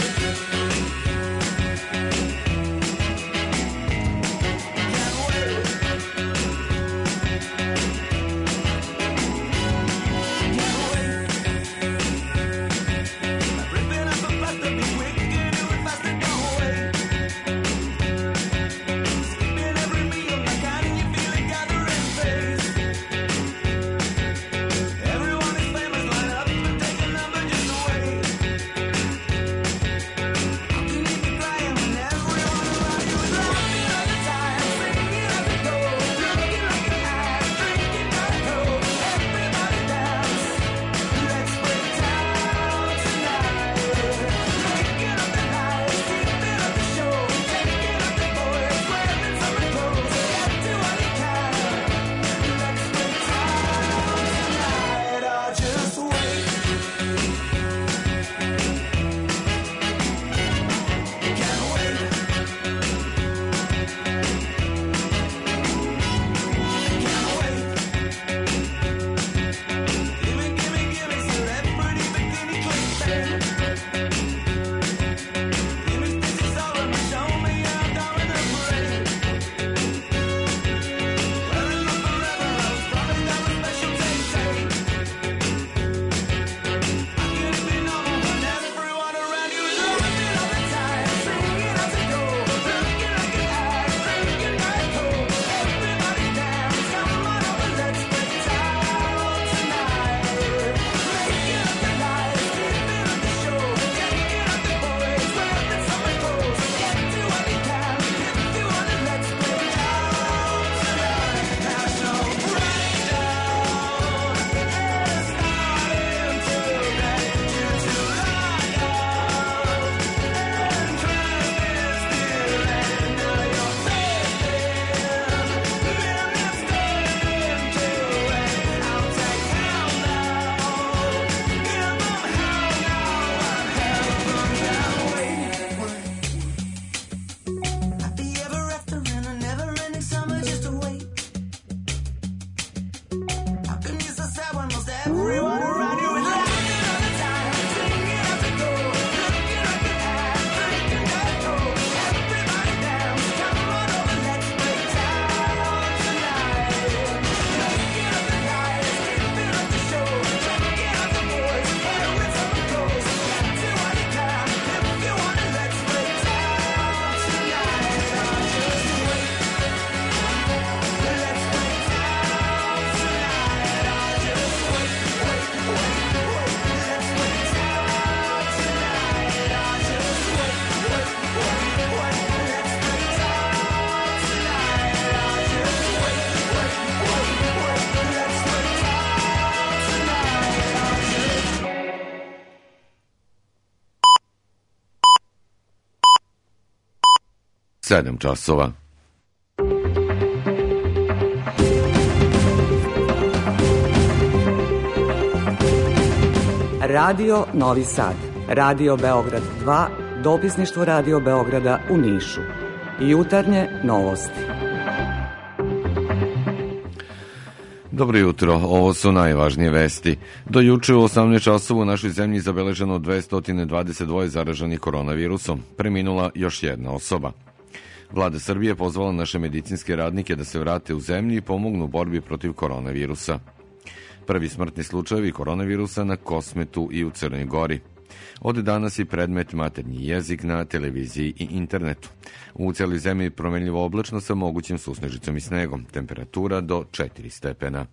Sedam časova. Radio Novi Sad, Radio Beograd 2, dopisništvo Radio Beograda u Nišu. Jutarnje novosti. Dobro jutro, ovo su najvažnije vesti. Do juče u 18 časova u našoj zemlji zabeleženo 222 zaraženih koronavirusom. Preminula još jedna osoba. Vlada Srbije pozvala naše medicinske radnike da se vrate u zemlju i pomognu u borbi protiv koronavirusa. Prvi smrtni slučajevi koronavirusa na Kosmetu i u Crnoj Gori. Od danas je predmet maternji jezik na televiziji i internetu. U cijeloj zemlji promenljivo oblačno sa mogućim susnežicom i snegom. Temperatura do 4 stepena.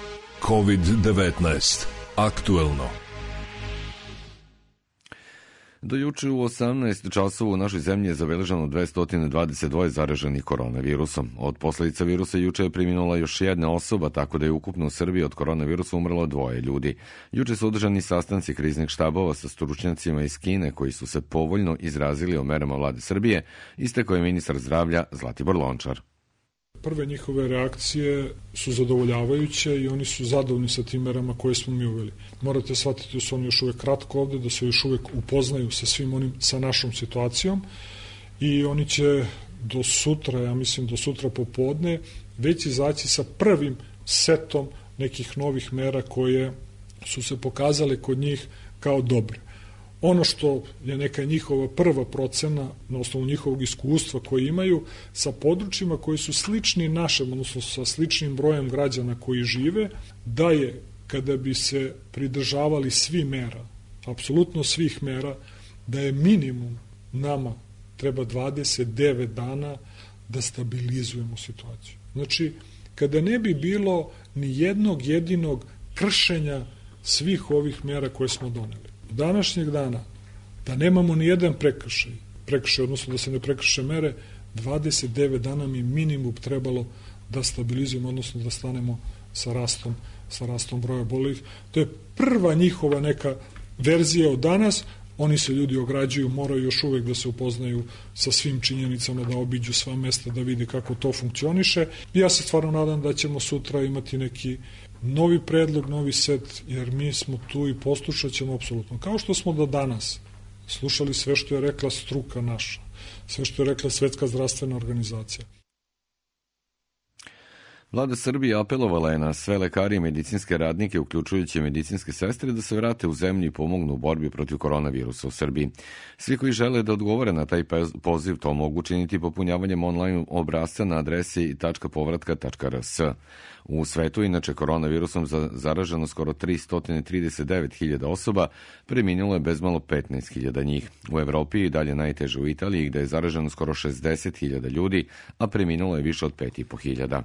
COVID-19. Aktuelno. Do juče u 18 časova u našoj zemlji je zabeleženo 222 zaraženih koronavirusom. Od posledica virusa juče je preminula još jedna osoba, tako da je ukupno u Srbiji od koronavirusa umrlo 2 ljudi. Juče su održani sastanci kriznih štabova sa stručnjacima iz Kine koji su se povoljno izrazili o merama vlade Srbije, istakao je ministar zdravlja Zlatibor Lončar. Prve njihove reakcije su zadovoljavajuće i oni su zadovoljni sa tim merama koje smo mi uveli. Morate shvatiti da su oni još uvek kratko ovde, da se još uvek upoznaju sa svim onim, sa našom situacijom i oni će do sutra, ja mislim do sutra popodne, već izaći sa prvim setom nekih novih mera koje su se pokazale kod njih kao dobre. Ono što je neka njihova prva procena na osnovu njihovog iskustva koje imaju sa područjima koji su slični našem, odnosno sa sličnim brojem građana koji žive, da je kada bi se pridržavali svi mera, apsolutno svih mera, da je minimum nama treba 29 dana da stabilizujemo situaciju. Znači, kada ne bi bilo ni jednog jedinog kršenja svih ovih mera koje smo doneli. Današnjeg dana, da nemamo ni jedan prekršaj, odnosno da se ne prekrše mere, 29 dana mi minimum trebalo da stabilizujemo, odnosno da stanemo sa rastom broja obolelih. To je prva njihova neka verzija od danas. Oni se ljudi ograđuju, moraju još uvek da se upoznaju sa svim činjenicama, da obiđu sva mesta, da vidi kako to funkcioniše. I ja se stvarno nadam da ćemo sutra imati neki novi predlog, novi set, jer mi smo tu i poslušat ćemo apsolutno. Kao što smo do danas slušali sve što je rekla struka naša, sve što je rekla Svetska zdravstvena organizacija. Vlada Srbije apelovala je na sve lekare i medicinske radnike, uključujući medicinske sestre, da se vrate u zemlju i pomognu u borbi protiv koronavirusa u Srbiji. Svi koji žele da odgovore na taj poziv to mogu učiniti popunjavanjem online obrasca na adresi .povratka.rs. U svetu, inače, koronavirusom zaraženo skoro 339.000 osoba, preminulo je bezmalo 15.000 njih. U Evropi i dalje najteže u Italiji, gde je zaraženo skoro 60.000 ljudi, a preminulo je više od 5.500.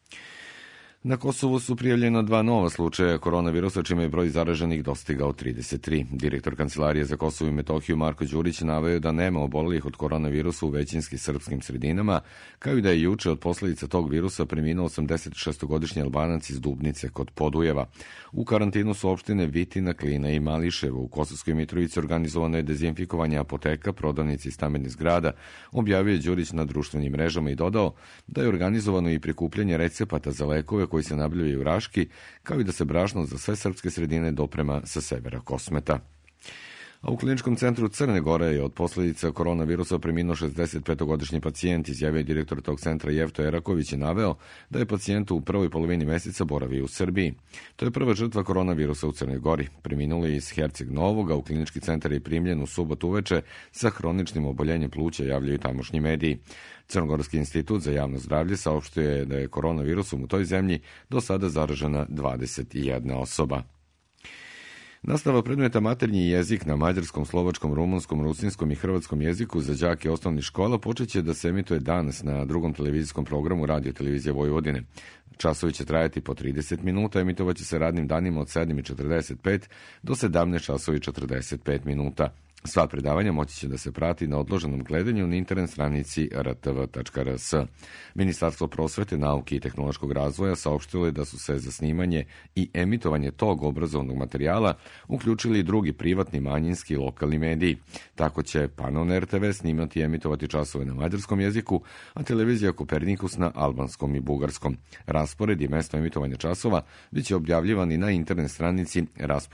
Na Kosovu su prijavljena 2 nova slučaja koronavirusa, čime je broj zaraženih dostigao 33. Direktor Kancelarije za Kosovo i Metohiju Marko Đurić naveo da nema obolelih od koronavirusa u većinskim srpskim sredinama, kao i da je juče od posledica tog virusa preminuo 86-godišnji Albanac iz Dubnice kod Podujeva. U karantinu su opštine Vitina, Klina i Mališevo. U Kosovskoj Mitrovici organizovano je dezinfikovanje apoteka, prodavnici i stambenih zgrada, objavio je Đurić na društvenim mrežama i dodao da je organizovano i prikupljanje recepata za lekove koji se nabavljaju u Raški, kao i da se brašno za sve srpske sredine doprema sa severa Kosmeta. A u kliničkom centru Crne Gore je od posledica koronavirusa preminuo 65-godišnji pacijent, izjavio direktor tog centra Jevto Eraković i naveo da je pacijent u prvoj polovini meseca boravio u Srbiji. To je prva žrtva koronavirusa u Crnoj Gori. Preminuo je iz Herceg Novog, a u klinički centar je primljen u subotu uveče sa hroničnim oboljenjem pluća, javljaju tamošnji mediji. Crnogorski institut za javno zdravlje saopštio je da je koronavirusom u toj zemlji do sada zaražena 21 osoba. Nastava predmeta maternji jezik na mađarskom, slovačkom, rumunskom, rusinskom i hrvatskom jeziku za đake osnovnih škola počeće da se emituje danas na drugom televizijskom programu Radio Televizije Vojvodine. Časovi će trajati po 30 minuta, emitovaće se radnim danima od 7:45 do 17:45 minuta. Sva predavanja moći će da se prati na odloženom gledanju na internet stranici rtv.rs. Ministarstvo prosvete, nauke i tehnološkog razvoja saopštilo je da su se za snimanje i emitovanje tog obrazovnog materijala uključili i drugi privatni, manjinski i lokalni mediji. Tako će Panon RTV snimati i emitovati časove na mađarskom jeziku, a televizija Kopernikus na albanskom i bugarskom. Raspored i mesto emitovanja časova biće objavljivani na internet stranici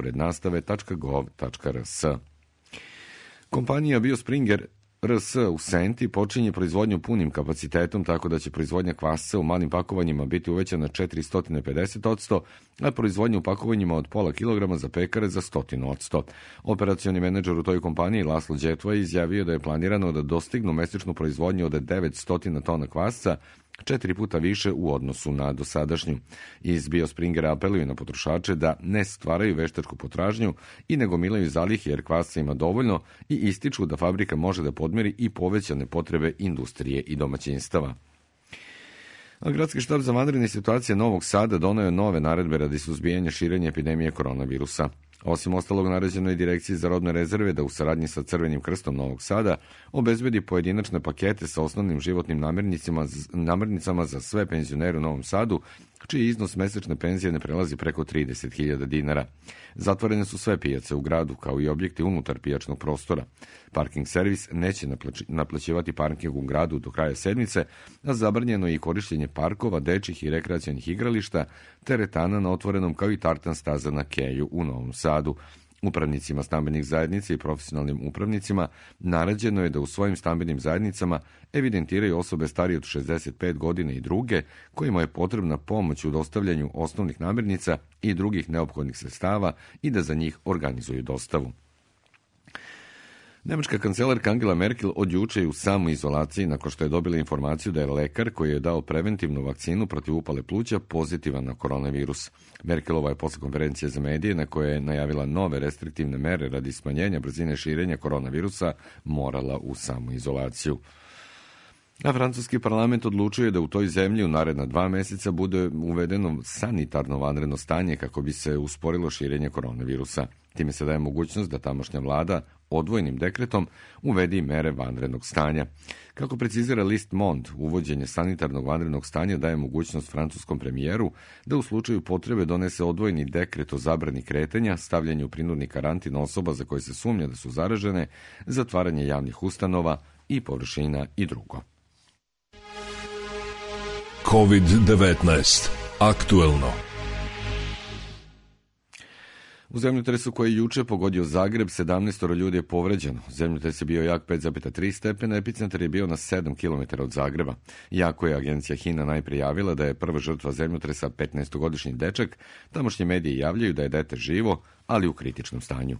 rasporednastave.gov.rs. Kompanija Biospringer RS u Senti počinje proizvodnju punim kapacitetom, tako da će proizvodnja kvasca u malim pakovanjima biti uvećana 450%, a proizvodnja u pakovanjima od pola kilograma za pekare za 100%. Operacioni menadžer u toj kompaniji Laslo Đetva izjavio da je planirano da dostignu mesečnu proizvodnju od 900 tona kvasca, 4 puta više u odnosu na dosadašnju. Iz Biospringera apeluju na potrošače da ne stvaraju veštačku potražnju i ne gomilaju zalihe jer kvasca ima dovoljno i ističu da fabrika može da podmiri i povećane potrebe industrije i domaćinstava. A Gradski štab za vanredne situacije Novog Sada doneo je nove naredbe radi suzbijanja širenja epidemije koronavirusa. Osim ostalog, naređeno je Direkciji za robne rezerve da u saradnji sa Crvenim krstom Novog Sada obezbedi pojedinačne pakete sa osnovnim životnim namirnicama za sve penzionere u Novom Sadu, čiji iznos mesečne penzije ne prelazi preko 30.000 dinara. Zatvorene su sve pijace u gradu, kao i objekti unutar pijačnog prostora. Parking servis neće naplaćivati parking u gradu do kraja sedmice, a zabranjeno je i korišćenje parkova, dečjih i rekreacionih igrališta, teretana na otvorenom, kao i tartan staza na Keju u Novom Sadu. Upravnicima stambenih zajednica i profesionalnim upravnicima naređeno je da u svojim stambenim zajednicama evidentiraju osobe starije od 65 godina i druge, kojima je potrebna pomoć u dostavljanju osnovnih namirnica i drugih neophodnih sredstava i da za njih organizuju dostavu. Nemačka kancelarka Angela Merkel od juče je u samoizolaciji nakon što je dobila informaciju da je lekar koji je dao preventivnu vakcinu protiv upale pluća pozitivan na koronavirus. Merkelova je posle konferencije za medije, na kojoj je najavila nove restriktivne mere radi smanjenja brzine širenja koronavirusa, morala u samoizolaciju. A francuski parlament odlučio je da u toj zemlji u naredna 2 meseca bude uvedeno sanitarno vanredno stanje kako bi se usporilo širenje koronavirusa. Time se daje mogućnost da tamošnja vlada odvojnim dekretom uvedi mere vanrednog stanja. Kako precizira list Monde, uvođenje sanitarnog vanrednog stanja daje mogućnost francuskom premijeru da u slučaju potrebe donese odvojni dekret o zabrani kretanja, stavljanju u prinudni karantin osoba za koje se sumnja da su zaražene, zatvaranje javnih ustanova i površina i drugo. COVID-19. Aktuelno. U zemljotresu koji je juče pogodio Zagreb, 17 ljudi je povređeno. Zemljotres je bio jak 5,3 stepena, epicentar je bio na 7 km od Zagreba. Iako je agencija HINA najprije javila da je prva žrtva zemljotresa 15-godišnji dečak, tamošnje medije javljaju da je dete živo, ali u kritičnom stanju.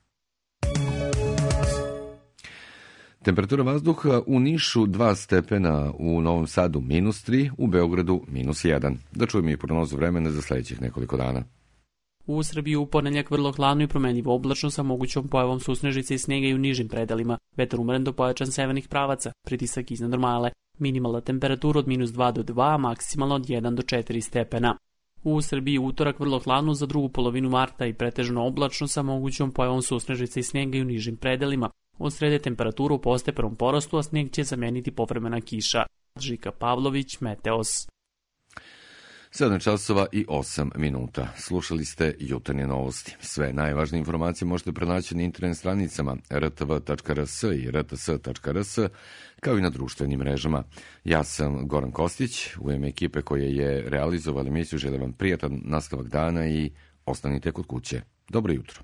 Temperatura vazduha u Nišu 2 stepena, u Novom Sadu -3, u Beogradu -1. Da čujemo i prognozu vremena za sledećih nekoliko dana. U Srbiji u ponedeljak vrlo hladno i promenljivo oblačno sa mogućom pojavom susnežice i snega i u nižim predelima. Vetar umeren do pojačan severnih pravaca, pritisak iznad normale. Minimalna temperatura od -2 do 2, maksimalno od 1 do 4 stepena. U Srbiji utorak vrlo hladno za drugu polovinu marta i pretežno oblačno sa mogućom pojavom susnežice i snega i u nižim predelima. Od srede temperaturu u postepenom porastu, a sneg će zameniti povremena kiša. Žika Pavlović, Meteos. 7:08. Slušali ste jutarnje novosti. Sve najvažnije informacije možete pronaći na internet stranicama rtv.rs i rts.rs, kao i na društvenim mrežama. Ja sam Goran Kostić, u ime ekipe koje je realizovala emisiju, želim vam prijatan nastavak dana i ostanite kod kuće. Dobro jutro.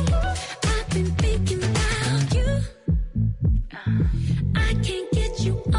I can't get you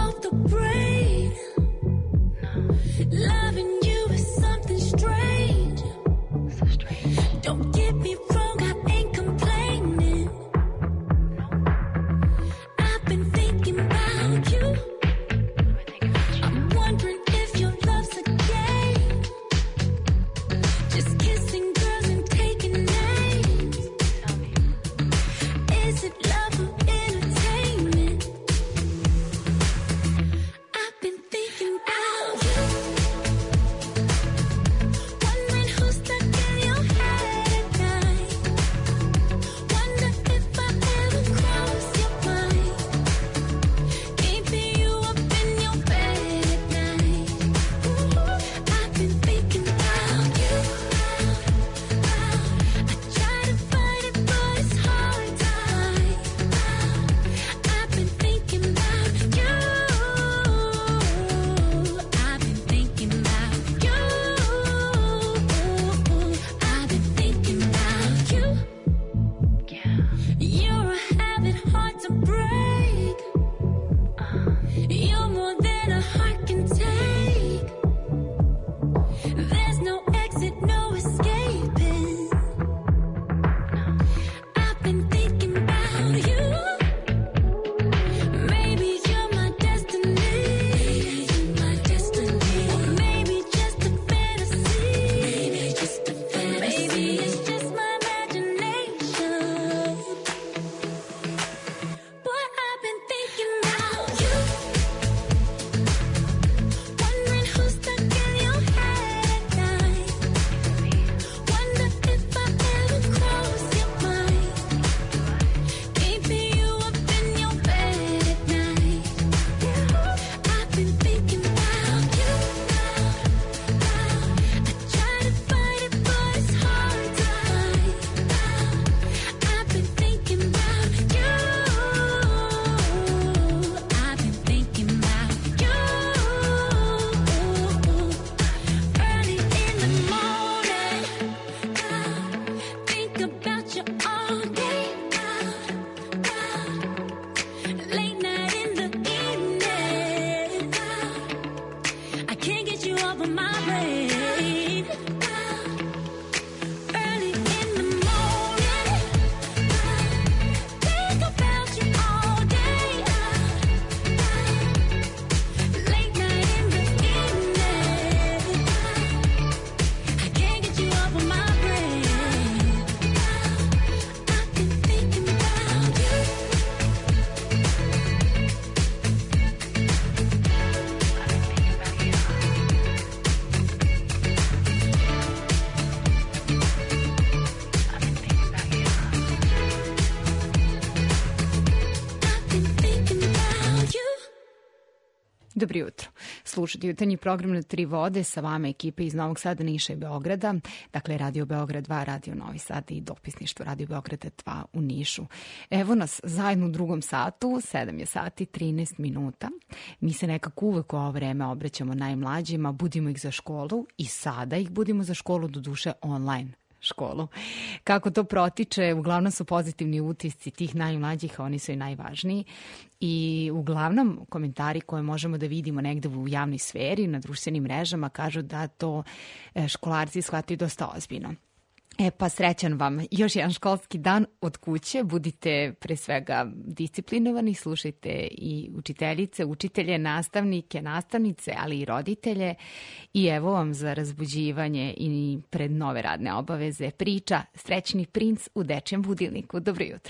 Dobro jutro. Slušajte jutarnji program na Tri vode, sa vama ekipe iz Novog Sada, Niša i Beograda, dakle Radio Beograd 2, Radio Novi Sad i dopisništvo Radio Beograda 2 u Nišu. Evo nas zajedno u drugom satu, 7 je sati 13 minuta. Mi se nekako uvek u ovo vreme obraćamo najmlađima, budimo ih za školu i sada ih budimo za školu, do duše online školu. Kako to protiče, uglavnom su pozitivni utisci tih najmlađih, a oni su i najvažniji. I uglavnom komentari koje možemo da vidimo negde u javnoj sferi, na društvenim mrežama, kažu da to školarci shvataju dosta ozbiljno. Pa srećan vam još jedan školski dan od kuće, budite pre svega disciplinovani, slušajte i učiteljice, učitelje, nastavnike, nastavnice, ali i roditelje. I evo vam za razbuđivanje i pred nove radne obaveze priča Srećni princ u dečijem budilniku. Dobro jutro.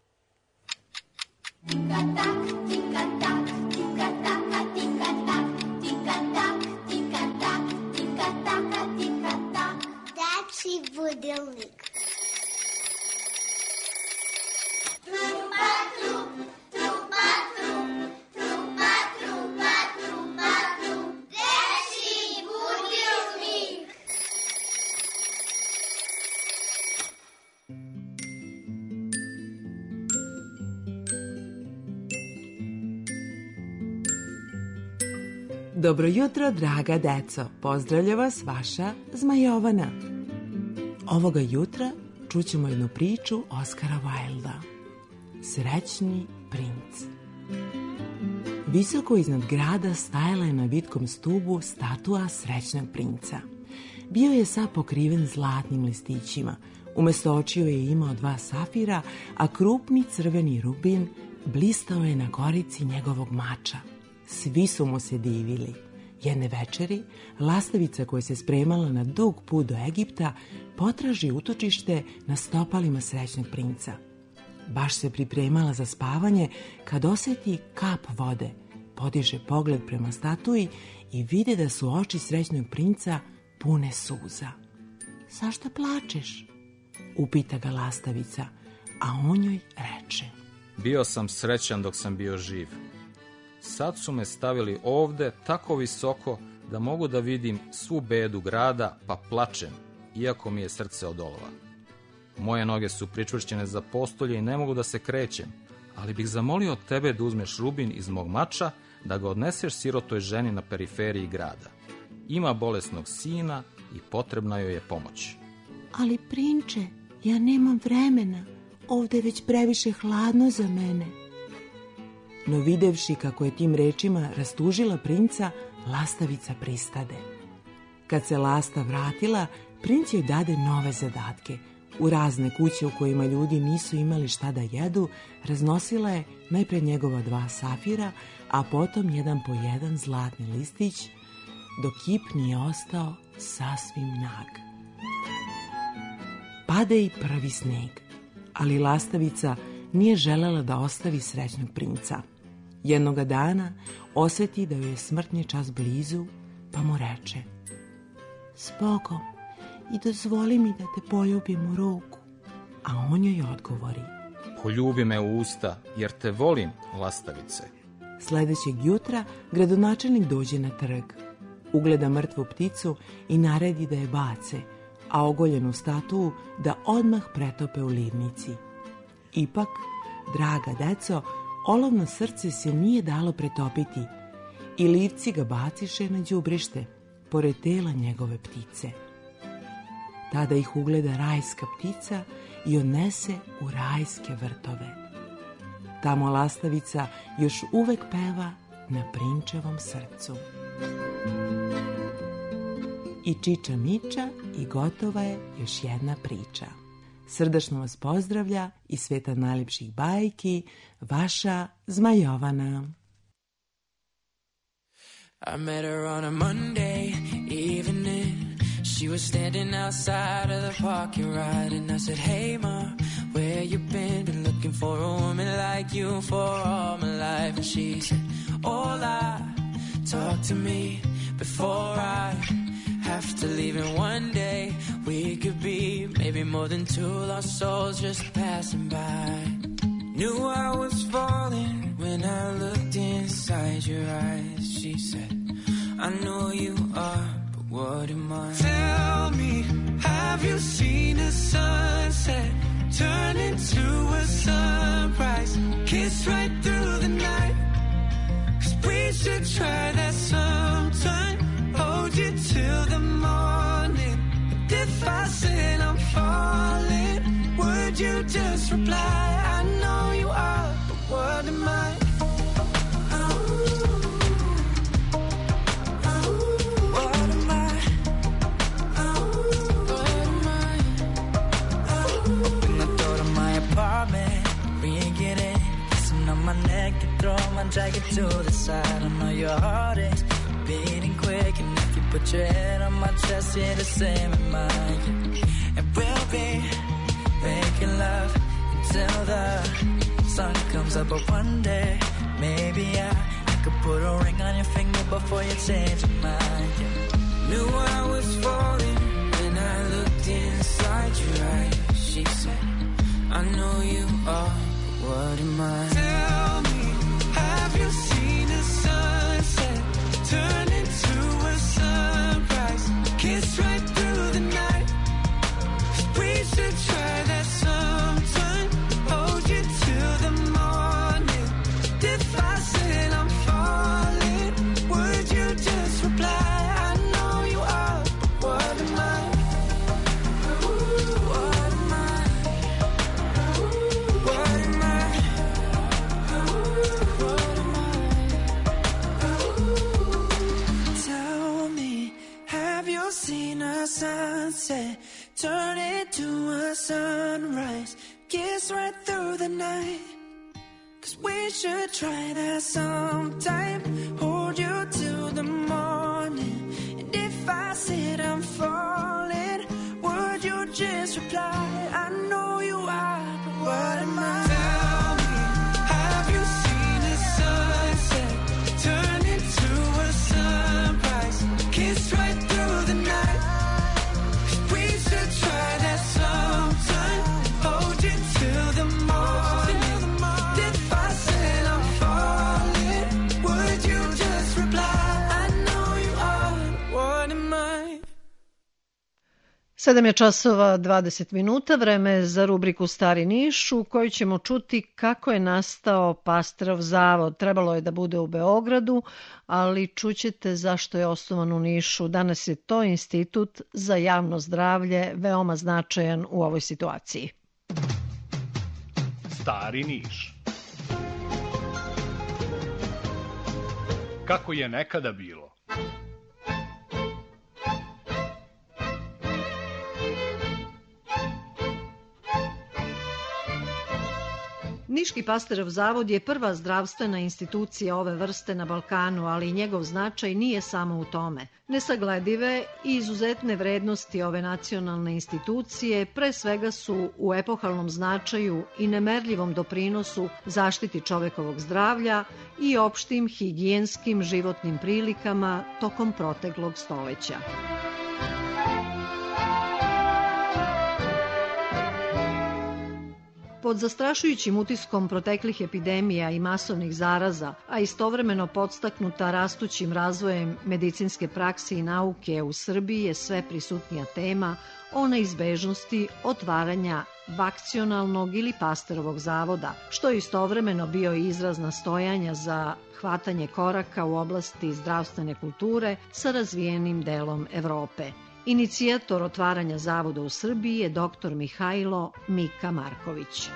Dečiji budilnik. Dečiji budilnik. Dobro jutro, draga deco. Pozdravlja vas vaša Zmajovana. Ovoga jutra čućemo jednu priču Oskara Wilda. Srećni princ. Visoko iznad grada stajala je na vitkom stubu statua Srećnog princa. Bio je sav pokriven zlatnim listićima. Umesto očiju je imao 2 safira, a krupni crveni rubin blistao je na korici njegovog mača. Svi su mu se divili. Jedne večeri, lastavica koja se spremala na dug put do Egipta potraži utočište na stopalima Srećnog princa. Baš se pripremala za spavanje kad osjeti kap vode, podiže pogled prema statui i vidi da su oči Srećnog princa pune suza. Zašto plačeš? Upita ga lastavica, a on joj reče. Bio sam srećan dok sam bio živ. Sad su me stavili ovde tako visoko da mogu da vidim svu bedu grada, pa plačem, iako mi je srce od olova. Moje noge su pričvršćene za postolje i ne mogu da se krećem, ali bih zamolio tebe da uzmeš rubin iz mog mača, da ga odneseš sirotoj ženi na periferiji grada. Ima bolesnog sina i potrebna joj je pomoć. Ali prinče, ja nemam vremena, ovde je već previše hladno za mene. No videvši kako je tim rečima rastužila princa, lastavica pristade. Kad se lasta vratila, princ joj dade nove zadatke. U razne kuće u kojima ljudi nisu imali šta da jedu, raznosila je najpre njegova 2 safira, a potom jedan po jedan zlatni listić, dok kip nije ostao sasvim nag. Pade i prvi sneg, ali lastavica nije želela da ostavi Srećnog princa. Jednoga dana osjeti da joj je smrtni čas blizu, pa mu reče: Zbogom, i dozvoli mi da te poljubim u ruku. A on joj odgovori: Poljubi me u usta, jer te volim, lastavice. Sledećeg jutra gradonačelnik dođe na trg. Ugleda mrtvu pticu i naredi da je bace, a ogoljenu statuu da odmah pretope u livnici. Ipak, draga deco, olovno srce se nije dalo pretopiti i livci ga baciše na đubrište, pored tela njegove ptice. Tada ih ugleda rajska ptica i odnese u rajske vrtove. Tamo lastavica još uvek peva na prinčevom srcu. I čiča miča i gotova je još jedna priča. Srdačno vas pozdravlja iz sveta najlepših bajki, vaša Zmajovana. I met her on a Monday evening. She was standing outside of the parking lot, and I said, hey ma, where you been looking for a woman like you for all my life. And she said, hola, talk to me before I have to leave. And one day we could be maybe more than 2 lost souls just passing by. Knew I was falling when I looked inside your eyes. She said, I know you are, but what am I? Tell me, have you seen a sunset turn into a sunrise? Kiss right through the night. 'Cause we should try that sometime. Hold you till the morning. But if I said I'm falling, would you just reply? I know you are, but what am I? My jacket to the side. I know your heart is beating quick, and if you put your head on my chest, you're the same as mine. And we'll be making love until the sun comes up. But one day, maybe I could put a ring on your finger before you change your mind. Knew I was falling when I looked inside your eyes. She said, I know you are, but what am I? Tell me, have you seen a sunset turn into a sunrise? Kiss right through the night. We should try that sometime. Hold you till the morning. If I said I'm falling, would you just reply? I know you are, but what am I? What am I? What am I? Seen a sunset turn into a sunrise, kiss right through the night. 'Cause we should try that sometime. Hold you till the morning. And if I said I'm falling, would you just reply? I know you are, but what am I? Tell me, have you seen a sunset turn into a sunrise, kiss right through the night? We should try that sometime. Hold you till the morning. If I said I'm falling, would you just reply? I know you are, what am I? 7 je časova 20 minuta, vreme je za rubriku Stari Niš u kojoj ćemo čuti kako je nastao Pastrov zavod. Trebalo je da bude u Beogradu, ali čućete zašto je osnovan u Nišu. Danas je to institut za javno zdravlje, veoma značajan u ovoj situaciji. Stari Niš. Kako je nekada bilo? Niški Pasterov zavod je prva zdravstvena institucija ove vrste na Balkanu, ali njegov značaj nije samo u tome. Nesagledive i izuzetne vrednosti ove nacionalne institucije pre svega su u epohalnom značaju i nemerljivom doprinosu zaštiti čovekovog zdravlja i opštim higijenskim životnim prilikama tokom proteklog stoleća. Pod zastrašujućim utiskom proteklih epidemija i masovnih zaraza, a istovremeno podstaknuta rastućim razvojem medicinske prakse i nauke u Srbiji je sve prisutnija tema o neizbežnosti otvaranja vakcionalnog ili Pasterovog zavoda, što je istovremeno bio izraz nastojanja za hvatanje koraka u oblasti zdravstvene kulture sa razvijenim delom Evrope. Inicijator otvaranja zavoda u Srbiji je dr. Mihajlo Mika Marković.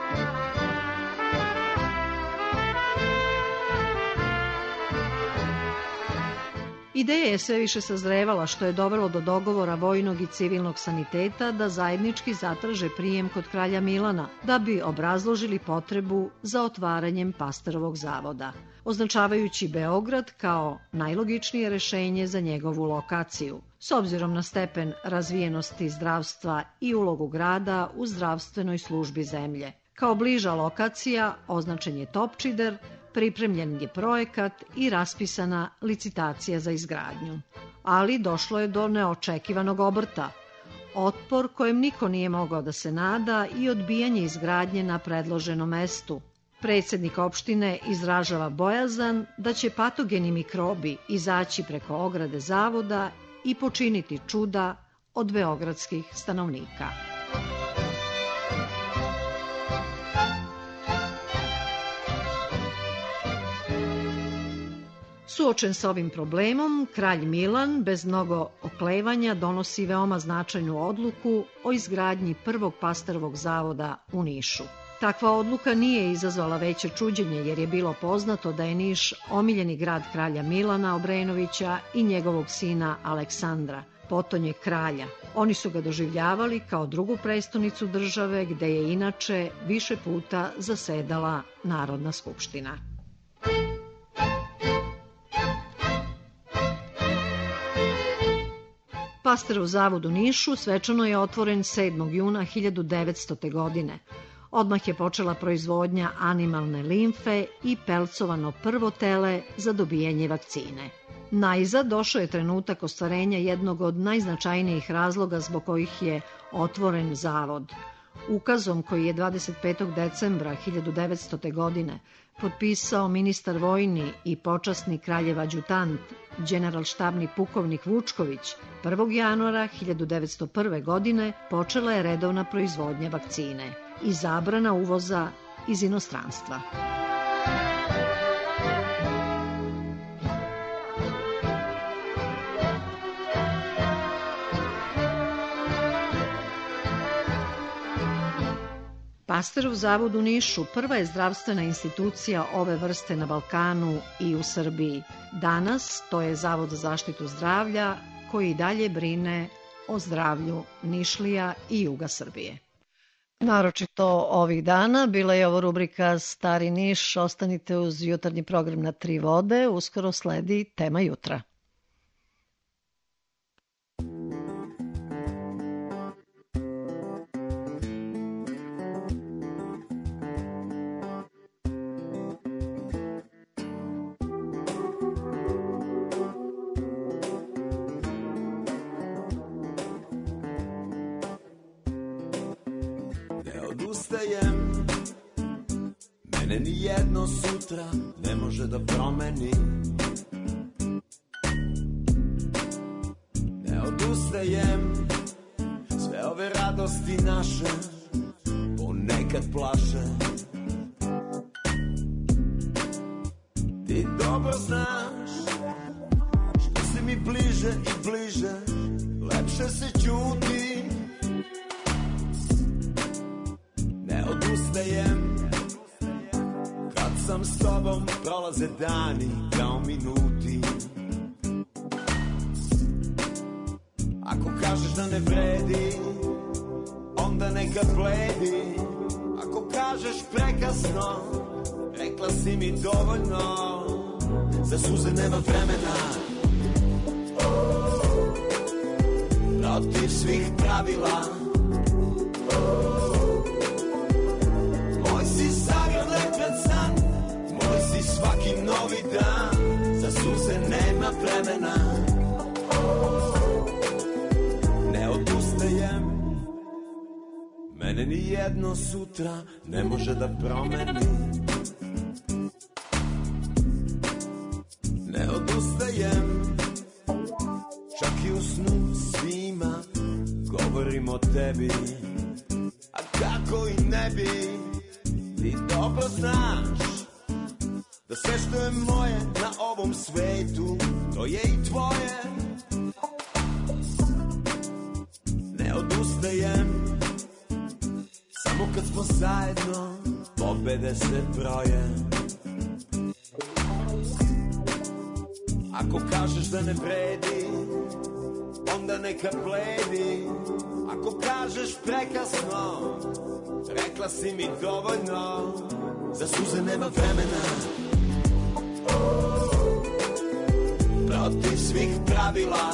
Ideja je sve više sazrevala, što je dovelo do dogovora vojnog i civilnog saniteta da zajednički zatraže prijem kod kralja Milana, da bi obrazložili potrebu za otvaranjem Pasterovog zavoda, označavajući Beograd kao najlogičnije rešenje za njegovu lokaciju, s obzirom na stepen razvijenosti zdravstva i ulogu grada u zdravstvenoj službi zemlje. Kao bliža lokacija označen je Topčider, pripremljen je projekat i raspisana licitacija za izgradnju. Ali došlo je do neočekivanog obrta. otpor kojem niko nije mogao da se nada i odbijanje izgradnje na predloženom mestu. Predsednik opštine izražava bojazan da će patogeni mikrobi izaći preko ograde zavoda i počiniti čuda od beogradskih stanovnika. Suočen sa ovim problemom, kralj Milan bez mnogo oklevanja donosi veoma značajnu odluku o izgradnji prvog Pasterovog zavoda u Nišu. Takva odluka nije izazvala veće čuđenje jer je bilo poznato da je Niš omiljeni grad kralja Milana Obrenovića i njegovog sina Aleksandra, potonjeg kralja. Oni su ga doživljavali kao drugu prestonicu države gde je inače više puta zasedala Narodna skupština. Pasterov zavod u Nišu svečano je otvoren 7. juna 1900. godine. Odmah je počela proizvodnja animalne limfe i pelcovano prvo tele za dobijanje vakcine. Najzad došao je trenutak ostvarenja jednog od najznačajnijih razloga zbog kojih je otvoren zavod. Ukazom koji je 25. decembra 1900. godine potpisao ministar vojni i počasni kraljev adjutant, generalštabni pukovnik Vučković, 1. januara 1901. godine počela je redovna proizvodnja vakcine i zabrana uvoza iz inostranstva. Pasterov zavod u Nišu prva je zdravstvena institucija ove vrste na Balkanu i u Srbiji. Danas to je Zavod za zaštitu zdravlja koji dalje brine o zdravlju Nišlija i juga Srbije. Naročito ovih dana bila je ovo rubrika Stari Niš. Ostanite uz jutarnji program na Tri vode. Uskoro sledi Tema jutra. Mene ni jedno sutra ne može da promeni. Ne odustajem, sve ove radosti naše ponekad plaše. Ti dobro znaš, što si mi bliže i bliže, lepše se ćuti. Ne odustajem, kad sam s tobom prolaze dani kao minuti. Ako kažeš da ne vredi, onda neka bledi. Ako kažeš prekasno, rekla si mi dovoljno. Za suze nema vremena, protiv svih pravila. Moj si zagrlet pred san, moj si svaki novi dan. Za suze nema vremena, ne odustajem. Mene ni jedno sutra ne može da promeni. Ne odustajem, čak i u snu svima govorim o tebi. A kako i ne bi, ti dobro znaš da sve što je moje na ovom svetu, to je i tvoje. Ne odustajem, samo kad smo zajedno, pobede se broje. Ako kažeš da ne vredi, onda neka bledi. Ako kažeš prekasno, rekla si mi dovoljno. Za suze nema vremena, protiv svih pravila.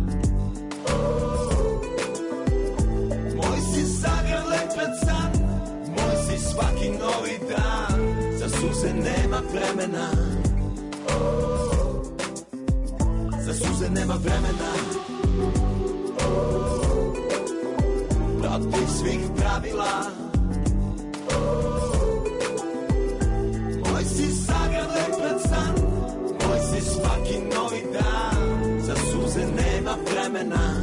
Moj si zagrlet pred san, moj si svaki novi dan. Za suze nema vremena, za suze nema vremena. svih pravila. Moj si zagrljaj pred san, moj si svaki novi dan, za suze nema vremena.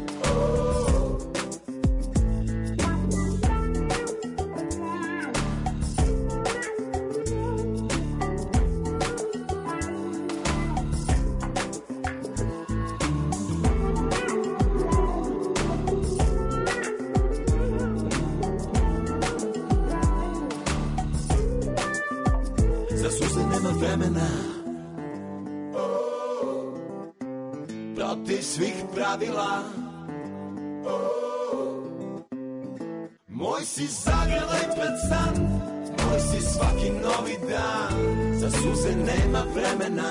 Protiv svih pravila. Moj si zagrljaj pred san, moj si svaki novi dan, za suze nema vremena.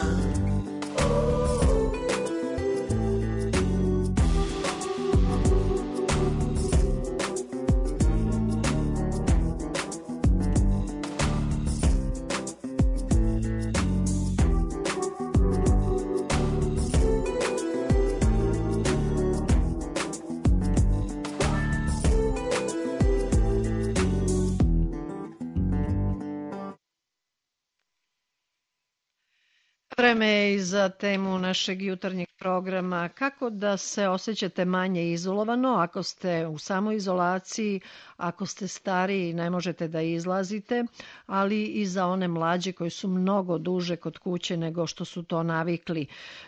Vreme je i za temu našeg jutarnjeg programa. Kako da se osjećate manje izolovano ako ste u samoizolaciji, ako ste stariji i ne možete da izlazite, ali i za one mlađe koji su mnogo duže kod kuće nego što su to navikli.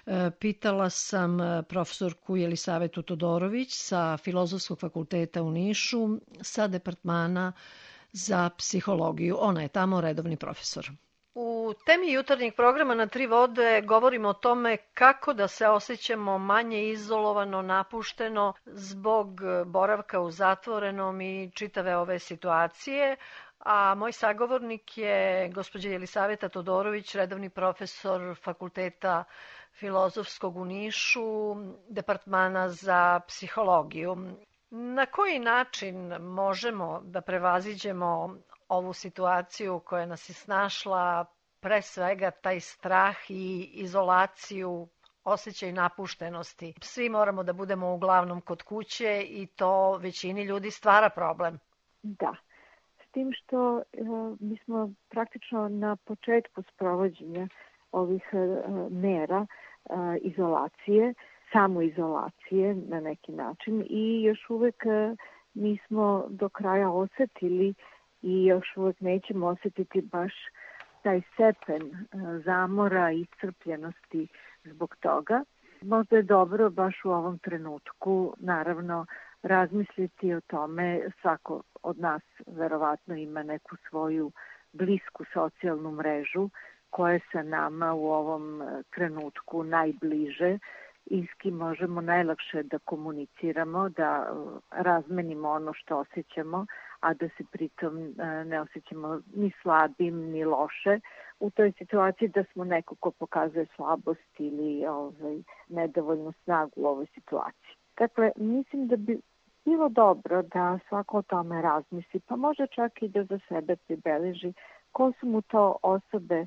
Pitala sam profesorku Jelisavetu Todorović sa Filozofskog fakulteta u Nišu, sa departmana za psihologiju. Ona je tamo redovni profesor. U temi jutarnjeg programa Na tri vode govorimo o tome kako da se osjećamo manje izolovano, napušteno zbog boravka u zatvorenom i čitave ove situacije. A moj sagovornik je gospođa Jelisaveta Todorović, redovni profesor Fakulteta Filozofskog u Nišu, departmana za psihologiju. Na koji način možemo da prevaziđemo ovu situaciju koja nas je snašla, pre svega taj strah i izolaciju, osjećaj napuštenosti? Svi moramo da budemo uglavnom kod kuće i to većini ljudi stvara problem. Da, s tim što mi smo praktično na početku sprovođenja ovih mera izolacije, samoizolacije na neki način i još uvek nismo do kraja osetili i još uvek nećemo osetiti baš taj stepen zamora i iscrpljenosti zbog toga. Možda je dobro baš u ovom trenutku, naravno, razmisliti o tome. Svako od nas verovatno ima neku svoju blisku socijalnu mrežu koja je sa nama u ovom trenutku najbliže i s kim možemo najlakše da komuniciramo, da razmenimo ono što osjećamo, a da se pritom ne osjećamo ni slabim, ni loše u toj situaciji da smo neko ko pokazuje slabost ili nedovoljnu snagu u ovoj situaciji. Dakle, mislim da bi bilo dobro da svako o tome razmisli, pa može čak i da za sebe pribeleži ko su mu to osobe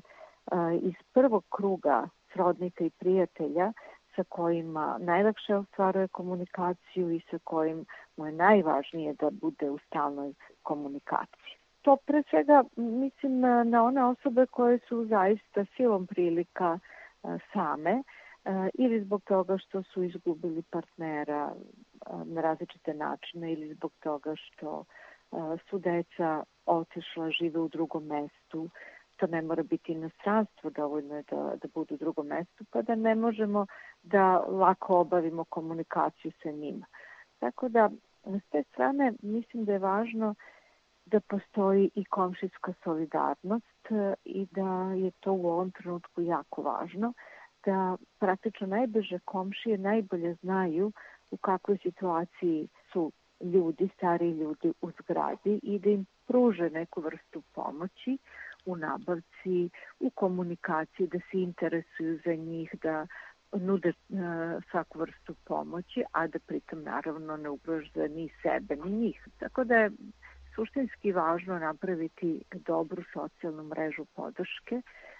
iz prvog kruga srodnika i prijatelja sa kojima najlakše ostvaruje komunikaciju i sa kojim mu je najvažnije da bude u stalnoj komunikaciji. To pre svega mislim na one osobe koje su zaista silom prilika same ili zbog toga što su izgubili partnera na različite načine ili zbog toga što su deca otišla, žive u drugom mestu. To ne mora biti inostranstvo, dovoljno je da budu u drugom mestu, pa da ne možemo da lako obavimo komunikaciju sa njima. Tako da, s te strane, mislim da je važno da postoji i komšijska solidarnost i da je to u ovom trenutku jako važno, da praktično najbliže komšije najbolje znaju u kakvoj situaciji su ljudi, stari ljudi u zgradi i da im pruže neku vrstu pomoći u nabavci, u komunikaciji, da se interesuju za njih, da nude svaku vrstu pomoći, a da pritom naravno ne ugrožava ni sebe, ni njih. Tako da je suštinski važno napraviti dobru socijalnu mrežu podrške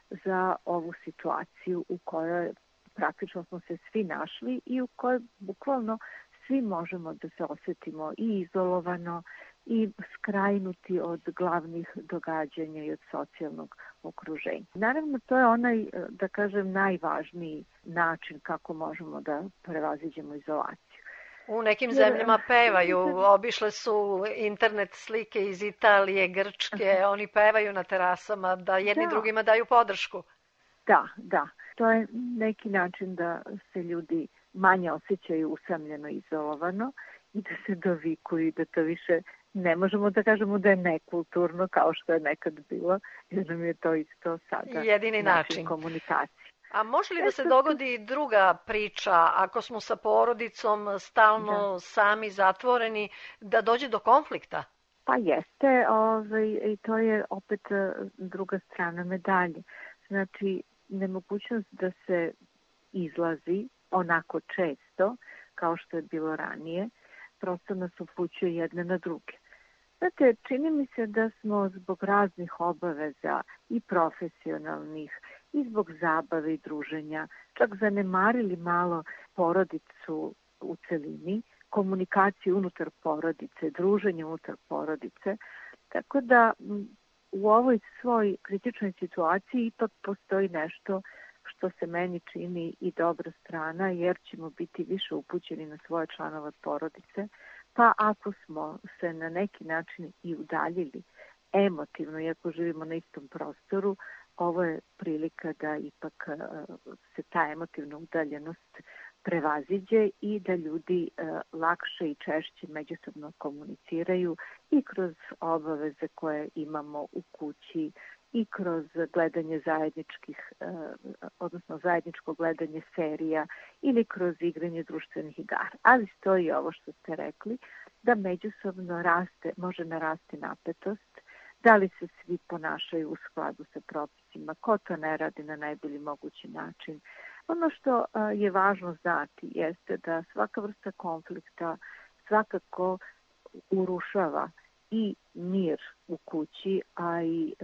za ovu situaciju u kojoj praktično smo se svi našli i u kojoj bukvalno svi možemo da se osetimo i izolovano i skrajnuti od glavnih događanja i od socijalnog okruženja. Naravno, to je onaj, da kažem, najvažniji način kako možemo da prevaziđemo izolaciju. U nekim zemljama pevaju, obišle su internet slike iz Italije, Grčke, oni pevaju na terasama da jedni drugima daju podršku. Da. To je neki način da se ljudi manje osjećaju usamljeno i izolovano i da se dovikuju i da to više ne možemo da kažemo da je nekulturno kao što je nekad bilo, jer nam je to isto sada jedini način komunikacije. A može li da se dogodi druga priča, ako smo sa porodicom stalno sami zatvoreni, da dođe do konflikta? Pa jeste, i to je opet druga strana medalje. Znači, nemogućnost da se izlazi onako često, kao što je bilo ranije, prosto nas upućuje jedne na druge. Znate, čini mi se da smo zbog raznih obaveza i profesionalnih i zbog zabave i druženja čak zanemarili malo porodicu u celini, komunikaciju unutar porodice, druženje unutar porodice, tako da u ovoj svoj kritičnoj situaciji ipak postoji nešto što se meni čini i dobra strana, jer ćemo biti više upućeni na svoje članove porodice, pa ako smo se na neki način i udaljili emotivno, iako živimo na istom prostoru, ovo je prilika da ipak se ta emotivna udaljenost prevaziđe i da ljudi lakše i češće međusobno komuniciraju i kroz obaveze koje imamo u kući i kroz gledanje zajedničko gledanje serija ili kroz igranje društvenih igara. Ali stoji ovo što ste rekli, da međusobno može narasti napetost, da li se svi ponašaju u skladu sa propisima, ko to ne radi na najbolji mogući način. Ono što je važno znati jeste da svaka vrsta konflikta svakako urušava i mir u kući, a i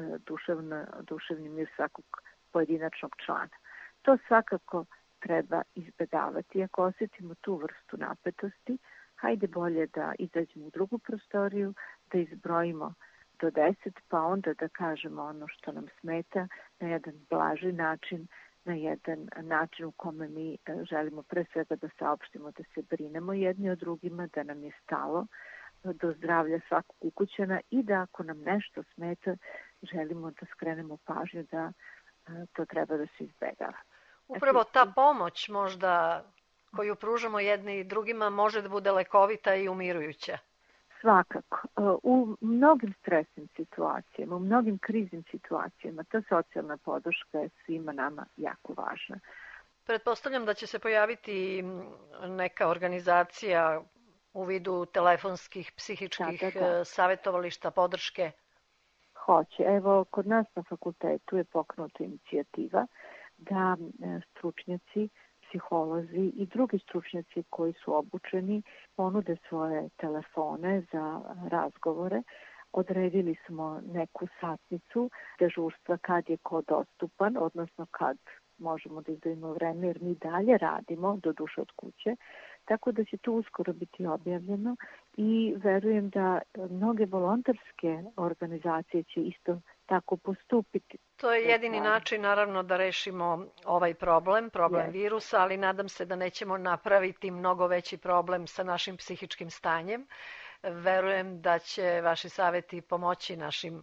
duševni mir svakog pojedinačnog člana. To svakako treba izbegavati. Ako osjetimo tu vrstu napetosti, hajde bolje da izađemo u drugu prostoriju, da izbrojimo do 10, pa onda da kažemo ono što nam smeta na jedan blaži način, na jedan način u kome mi želimo pre svega da saopštimo, da se brinemo jedni o drugima, da nam je stalo do zdravlja svakog ukućana i da ako nam nešto smeta, želimo da skrenemo pažnju da to treba da se izbegava. Upravo ta pomoć možda koju pružamo jedni i drugima može da bude lekovita i umirujuća. Svakako. U mnogim stresnim situacijama, u mnogim kriznim situacijama, ta socijalna podrška je svima nama jako važna. Pretpostavljam da će se pojaviti neka organizacija u vidu telefonskih, psihičkih savjetovališta, podrške. Hoće. Evo, kod nas na fakultetu je pokrenuta inicijativa da stručnjaci, psiholozi i drugi stručnjaci koji su obučeni ponude svoje telefone za razgovore. Odredili smo neku satnicu dežurstva kad je ko dostupan, odnosno kad možemo da izdvojimo vreme, jer mi dalje radimo, doduše od kuće, tako da će to uskoro biti objavljeno i verujem da mnoge volonterske organizacije će isto tako postupiti. To je jedini način, naravno, da rešimo ovaj problem virusa, ali nadam se da nećemo napraviti mnogo veći problem sa našim psihičkim stanjem. Verujem da će vaši saveti pomoći našim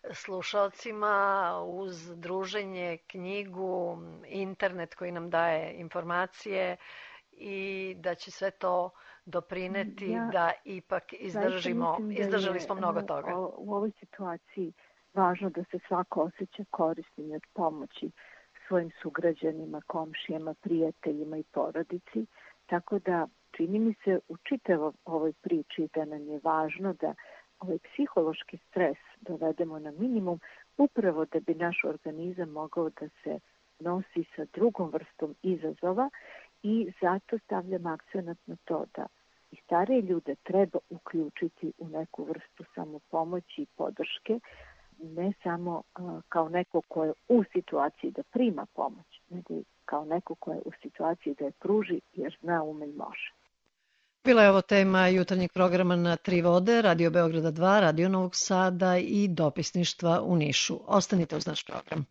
slušalcima uz druženje, knjigu, internet koji nam daje informacije i da će sve to doprineti da ipak izdržali smo mnogo toga. U ovoj situaciji važno da se svako osjeća korisnim od pomoći svojim sugrađanima, komšijama, prijateljima i porodici, tako da čini mi se u čitavoj ovoj priči da nam je važno da ovaj psihološki stres dovedemo na minimum, upravo da bi naš organizam mogao da se nosi sa drugom vrstom izazova i zato stavljam akcenat na to da i starije ljude treba uključiti u neku vrstu samopomoći i podrške, ne samo kao neko ko je u situaciji da prima pomoć, nego kao neko ko je u situaciji da je pruži jer zna, ume i može. Bila je ovo tema jutarnjeg programa na Tri vode, Radio Beograda 2, Radio Novog Sada i dopisništva u Nišu. Ostanite uz naš program.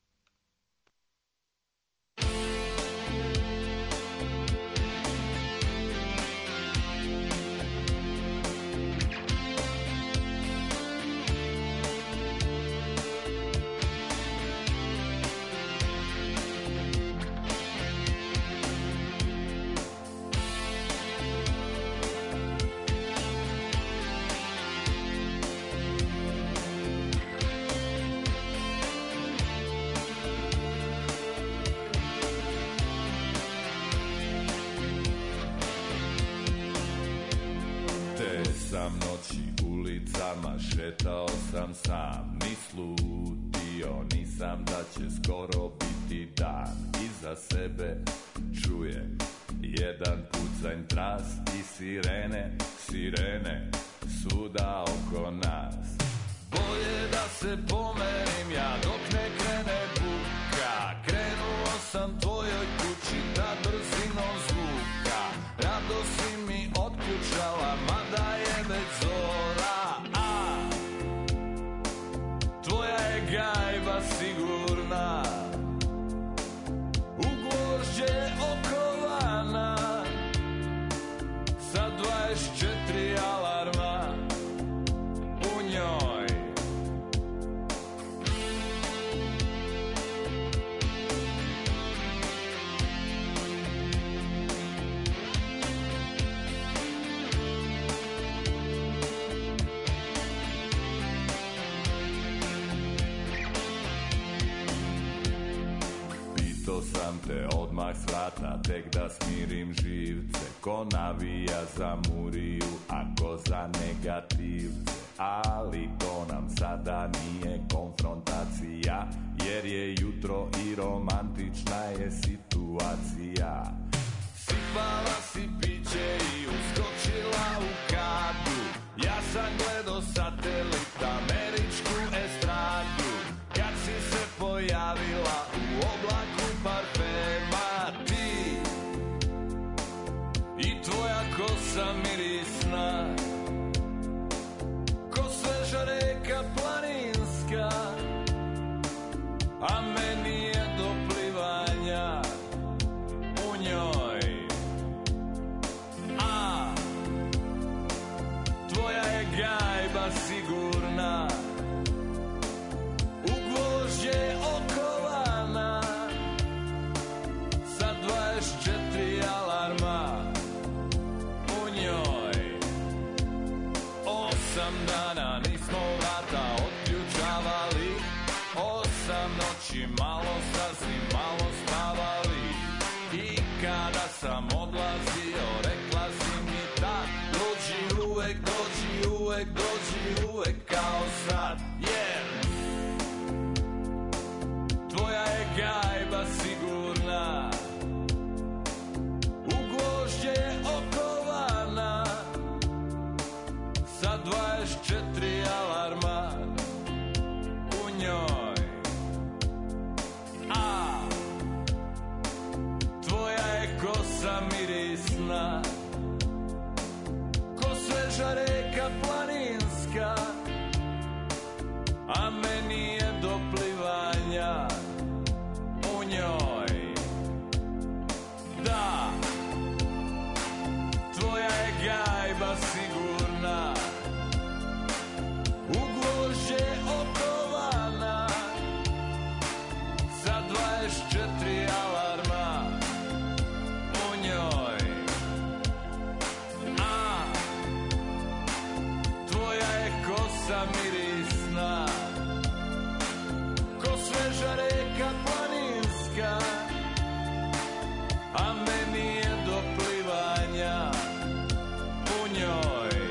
Šetao sam sam, ni slutio nisam da će skoro biti dan. Iza sebe čujem jedan pucanj tras i sirene, sirene svuda oko nas. Bolje da se pomerim ja dok ne krene buka. Krenuo sam tvojoj kući da brzinom zvuka. Rado si mi otključala, mada je već zora. Tvoja je gajba sigurna, u gvožđe okovana, sa 24 alarma u njoj. Pitao sam te odmah s vrata, tek da smirim živce. Ko navija za Muriju, a ko za negativce. Ali to nam sada nije konfrontacija, jer je jutro i romantična je situacija. Sipala si piće i uskočila u kadu. Ja sam gledao satelit, američku estradu. Kad si se pojavila u oblaku parfema, ti i tvoja kosa mirisna, ko sveža reka planinska, a meni je do plivanja u njoj. A tvoja je gajba sigurna, u gvožđe okovana, sa 24 alarma u njoj. 8 dana nismo vrata otključavali, 8 noći malo sasvim malo spavali. I kada sam odlazio rekla si mi da dođi uvek, dođi uvek, dođi uvek kao sad. Yeah. Tvoja je gajba sigurna, u gvožđe okovana, sa 24 alarma u njoj. A tvoja je kosa mirisna, ko sveža reka planinska, a meni je do plivanja u njoj. Da, tvoja je gajba sigurna, u gvožđe okovana, sa 24 alarma u njoj. A tvoja je kosa mirisna, ko sveža reka planinska, a meni je do plivanja u njoj.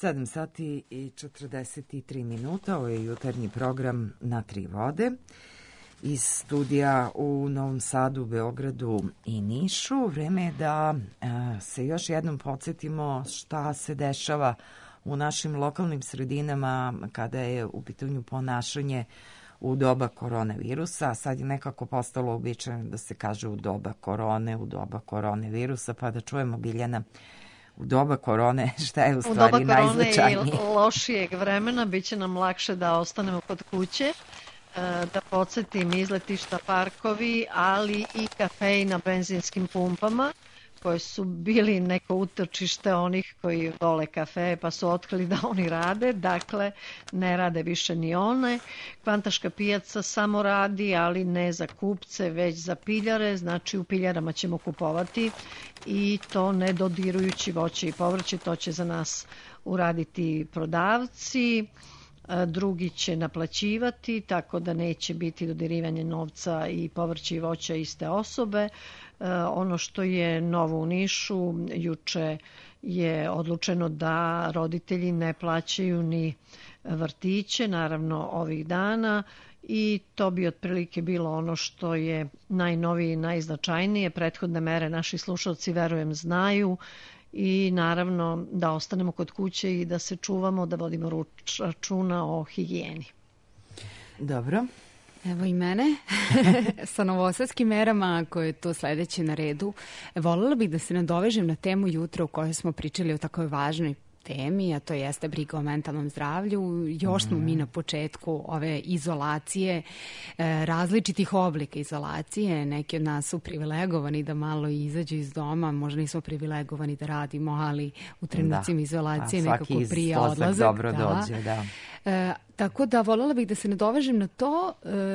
7 sati i 43 minuta, ovo je jutarnji program Na tri vode iz studija u Novom Sadu, Beogradu i Nišu. Vreme je da se još jednom podsjetimo šta se dešava u našim lokalnim sredinama kada je u pitanju ponašanje u doba koronavirusa. Sad je nekako postalo uobičajeno da se kaže u doba korone, u doba koronavirusa, pa da čujemo, Biljana, u doba korone šta je u stvari najznačajnije. U doba korone i lošijeg vremena bit će nam lakše da ostanemo kod kuće, da podsjetim, izletišta, parkovi, ali i kafeji na benzinskim pumpama koji su bili neko utočište onih koji vole kafe pa su otkrili da oni rade, dakle ne rade više ni one. Kvantaška pijaca samo radi, ali ne za kupce, već za piljare, znači u piljarama ćemo kupovati i to ne dodirujući voće i povrće, to će za nas uraditi prodavci. Drugi će naplaćivati, tako da neće biti dodirivanje novca i povrća i voća iste osobe. Ono što je novo u Nišu, juče je odlučeno da roditelji ne plaćaju ni vrtiće, naravno ovih dana, i to bi otprilike bilo ono što je najnovije i najznačajnije. Prethodne mere naši slušalci, verujem, znaju, i naravno da ostanemo kod kuće i da se čuvamo, da vodimo računa o higijeni. Dobro. Evo i mene, sa novosadskim merama koje je to sledeće na redu. Voljela bih da se nadovežem na temu jutra u kojoj smo pričali o takoj važnoj temi, a to jeste briga o mentalnom zdravlju. Još smo mi na početku ove izolacije, različitih oblika izolacije. Neki od nas su privilegovani da malo izađu iz doma, možda nismo privilegovani da radimo, ali u trenucima izolacije nekako prije odlazak. Dobro dođe, da. Tako da voljela bih da se nadovežem na to.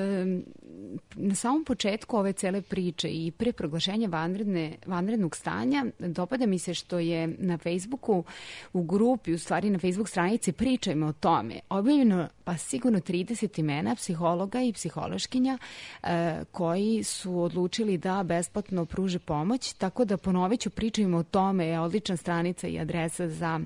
Na samom početku ove cele priče i pre proglašenja vanrednog stanja dopada mi se što je na Facebooku u grupi, u stvari na Facebook stranici Pričajmo o tome, objavljeno pa sigurno 30 imena psihologa i psihološkinja koji su odlučili da besplatno pruže pomoć, tako da ponovit ću, Pričajmo o tome je odlična stranica i adresa za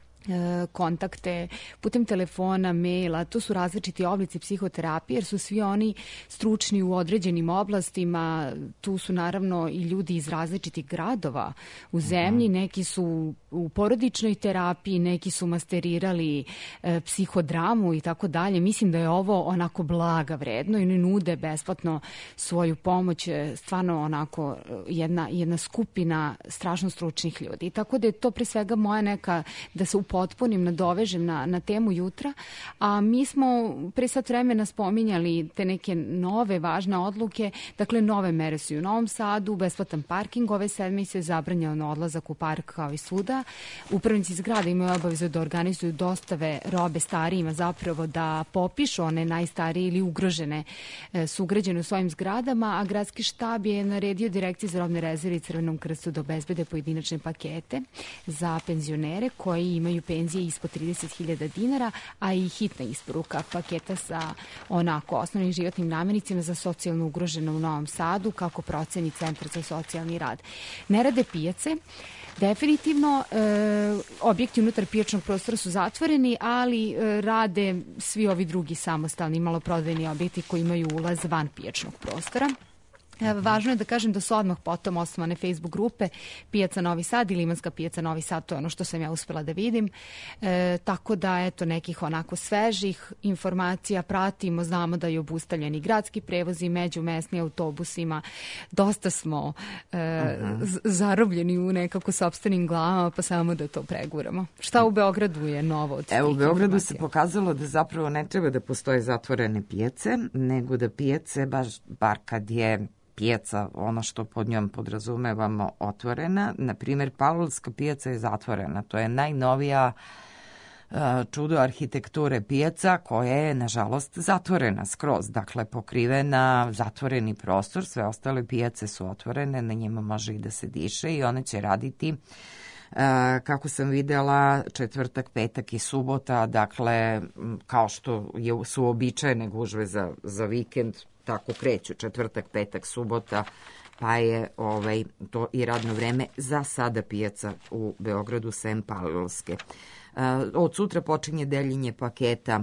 kontakte putem telefona, maila. To su različiti oblici psihoterapije jer su svi oni stručni u određenim oblastima. Tu su naravno i ljudi iz različitih gradova u zemlji. Neki su u porodičnoj terapiji, neki su masterirali psihodramu i tako dalje. Mislim da je ovo onako blaga vredno i ne nude besplatno svoju pomoć. Stvarno onako jedna skupina strašno stručnih ljudi. Tako da je to pre svega moja neka, da se upotpunim, nadovežem na temu jutra. A mi smo pre sat vremena spominjali te neke nove važne odluke. Dakle, nove mere su i u Novom Sadu, besplatan parking, ove sedmice zabranjeno odlazak u park kao i svuda. Upravnici zgrada imaju obavezu da organizuju dostave robe starijima, zapravo da popišu one najstarije ili ugrožene sugrađene u svojim zgradama, a gradski štab je naredio Direkciji za robne rezerve i Crvenom krstu da obezbede pojedinačne pakete za penzionere koji imaju penzije ispod 30.000 dinara, a i hitna isporuka paketa sa onako osnovnim životnim namirnicama za socijalno ugroženo u Novom Sadu, kako proceni Centar za socijalni rad. Ne rade pijace. Definitivno, objekti unutar pijačnog prostora su zatvoreni, ali rade svi ovi drugi samostalni maloprodajni objekti koji imaju ulaz van pijačnog prostora. Važno je da kažem da su odmah potom osnovane Facebook grupe Pijaca Novi Sad i Limanska pijaca Novi Sad, to je ono što sam ja uspela da vidim. Tako da, eto, nekih onako svežih informacija pratimo, znamo da je obustavljeni gradski prevozi među mesnim autobusima. Dosta smo zarobljeni u nekako sopstvenim glavama, pa samo da to preguramo. Šta u Beogradu je novo od tih informacija? U Beogradu se informacija? pokazalo da zapravo ne treba da postoje zatvorene pijace, nego da pijace, bar kad je pijaca, ono što pod njom podrazumevamo, otvorena. Naprimjer, Pavlovska pijaca je zatvorena. To je najnovija čudo arhitekture pijaca koja je, nažalost, zatvorena skroz. Dakle, pokrivena, zatvoreni prostor, sve ostale pijace su otvorene, na njima može i da se diše i one će raditi kako sam videla, četvrtak, petak i subota, dakle, kao što su uobičajene gužve za vikend, tako kreću četvrtak, petak, subota, pa je to i radno vreme za sada pijaca u Beogradu sem Pavlovske. Od sutra počinje deljenje paketa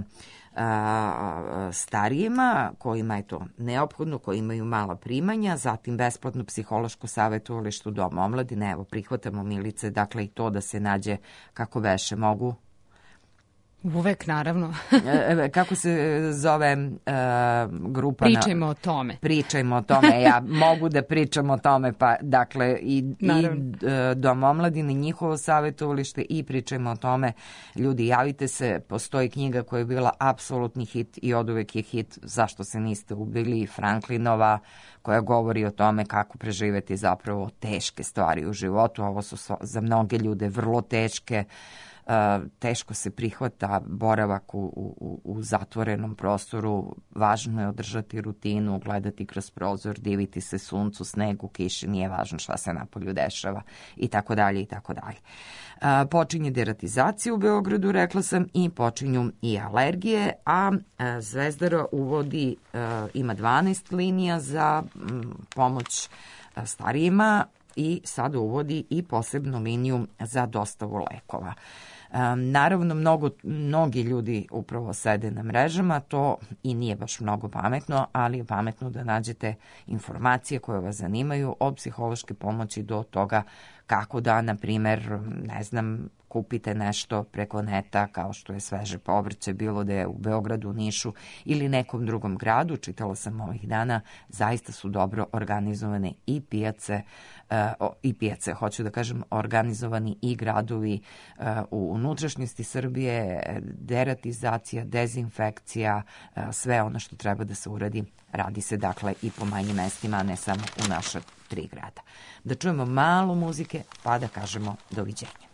starijima kojima je to neophodno, koji imaju mala primanja, zatim besplatno psihološko savjetovalište u Domu omladine. Evo, prihvatamo, Milice, dakle i to da se nađe, kako beše, mogu? Uvek, naravno. Kako se zove grupa? Pričajmo o tome. Pričajmo o tome. Ja mogu da pričam o tome, pa dakle i Dom omladine, njihovo savjetovalište i pričajmo o tome. Ljudi, javite se, postoji knjiga koja je bila apsolutni hit i oduvek je hit Zašto se niste ubili, Franklinova, koja govori o tome kako preživeti zapravo teške stvari u životu. Ovo su za mnoge ljude vrlo teške. Teško se prihvata boravak u zatvorenom prostoru, važno je održati rutinu, gledati kroz prozor, diviti se suncu, snegu, kiši, nije važno šta se napolju dešava i tako dalje i tako dalje. Počinje deratizacija u Beogradu, rekla sam, i počinju i alergije, a Zvezdara uvodi, ima 12 linija za pomoć starijima i sad uvodi i posebnu liniju za dostavu lekova. Naravno, mnogi ljudi upravo sede na mrežama, to i nije baš mnogo pametno, ali je pametno da nađete informacije koje vas zanimaju, od psihološke pomoći do toga kako da, na primer, ne znam, kupite nešto preko neta kao što je sveže povrće, bilo da je u Beogradu, Nišu ili nekom drugom gradu. Čitala sam ovih dana, zaista su dobro organizovane i pijace, hoću da kažem, organizovani i gradovi u unutrašnjosti Srbije, deratizacija, dezinfekcija, sve ono što treba da se uradi, radi se dakle i po manjim mestima, a ne samo u naša 3 grada. Da čujemo malo muzike, pa da kažemo doviđenja.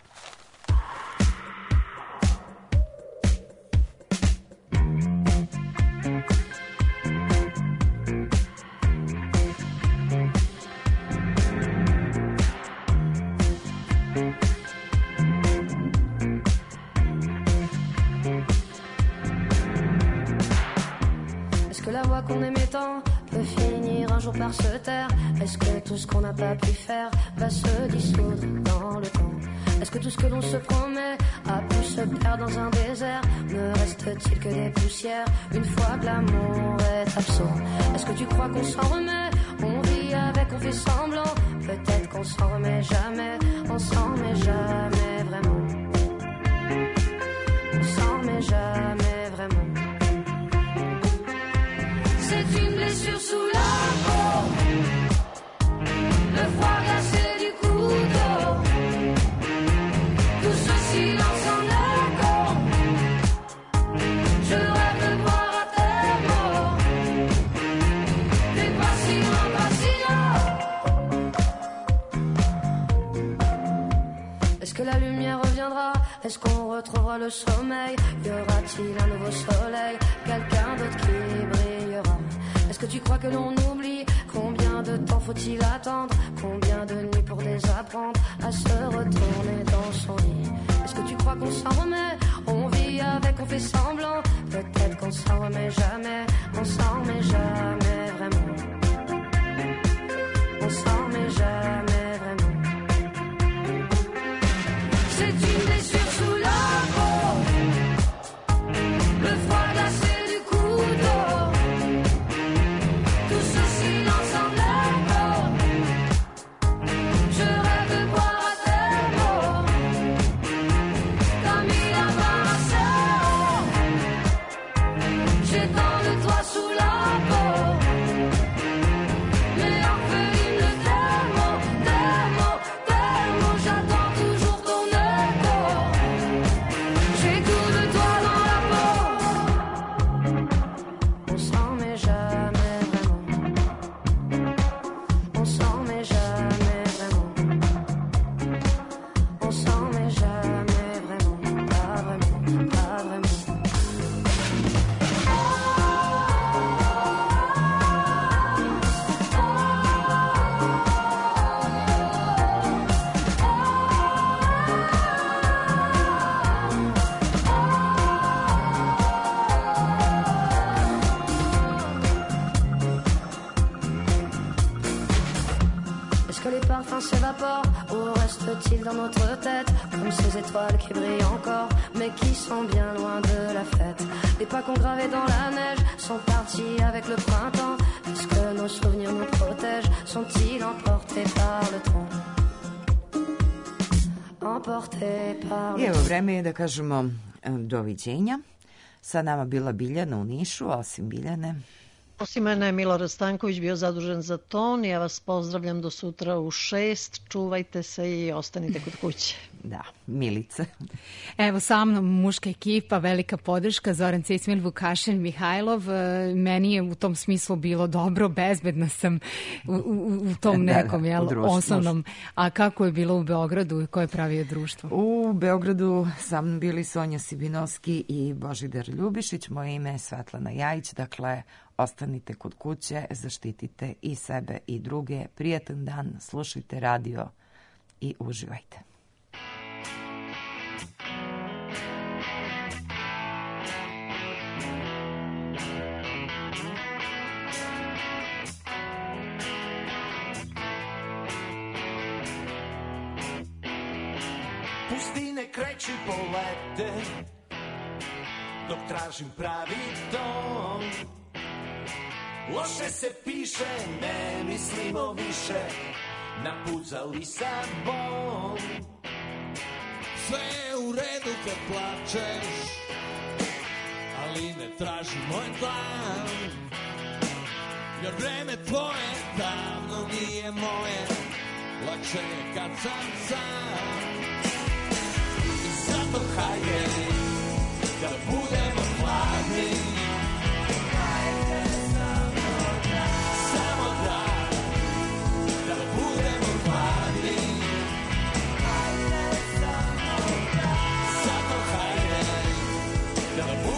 Qu'on aimait tant peut finir un jour par se taire. Est-ce que tout ce qu'on n'a pas pu faire va se dissoudre dans le temps? Est-ce que tout ce que l'on se promet a pu se perdre dans un désert? Ne reste-t-il que des poussières une fois que l'amour est absent? Est-ce que tu crois qu'on s'en remet? On vit avec, on fait semblant. Peut-être qu'on s'en remet jamais. On s'en remet jamais vraiment. On s'en remet jamais vraiment. C'est une blessure sous la peau, le froid glacé du couteau, tout ce silence en écho. Je rêve de boire à tes mots, des vacillants, vacillants. Est-ce que la lumière reviendra? Est-ce qu'on retrouvera le sommeil? Y aura-t-il un nouveau soleil? Quelqu'un d'autre qui brillera? Est-ce que tu crois que l'on oublie? Combien de temps faut-il attendre? Combien de nuits pour désapprendre à se retourner dans son lit? Est-ce que tu crois qu'on s'en remet? On vit avec, on fait semblant. Peut-être qu'on s'en remet jamais. On s'en remet jamais vraiment. On s'en remet jamais vraiment. C'est une blessure sous la peau, le froid glacé du couteau, tout ce silence en écho. Je rêve de boire à tes mots, comme il a embarrassé. J'ai tant de toi sous la train s'évapore, où reste-t-il dans notre tête? Comme ces étoiles qui brillent encore, mais qui sont bien loin de la fête. Les pas qu'on gravait dans la neige sont partis avec le printemps. Est-ce que nos souvenirs nous protègent? Sont-ils emportés par le temps? Emportés par le I evo, temps. vreme je da kažemo doviđenja. Sa nama bila Biljana u Nišu, osim Biljane. Osim mene je Milorad Stanković bio zadužen za ton. Ja vas pozdravljam do sutra u 6. Čuvajte se i ostanite kod kuće. Da, Milice. Evo sa mnom muška ekipa, velika podrška, Zoran Cismil, Vukašin, Mihajlov. Meni je u tom smislu bilo dobro, bezbedna sam u tom nekom osnovnom. A kako je bilo u Beogradu i ko je pravio društvo? U Beogradu sa mnom bili Sonja Sibinovski i Božidar Ljubišić. Moje ime je Svetlana Jajić. Dakle, ostanite kod kuće, zaštitite i sebe i druge. Prijatan dan, slušajte radio i uživajte. Pustine kreću polete, dok tražim pravi ton. Loše se piše, ne mislimo više na put za Lisabon. Sve je u redu kad plačeš, ali ne traži moj plan. Jer vreme tvoje davno nije moje, lakše je kad sam sam. Zato hajde da budemo hladni, samo da budemo hladni. Zato hajde da budemo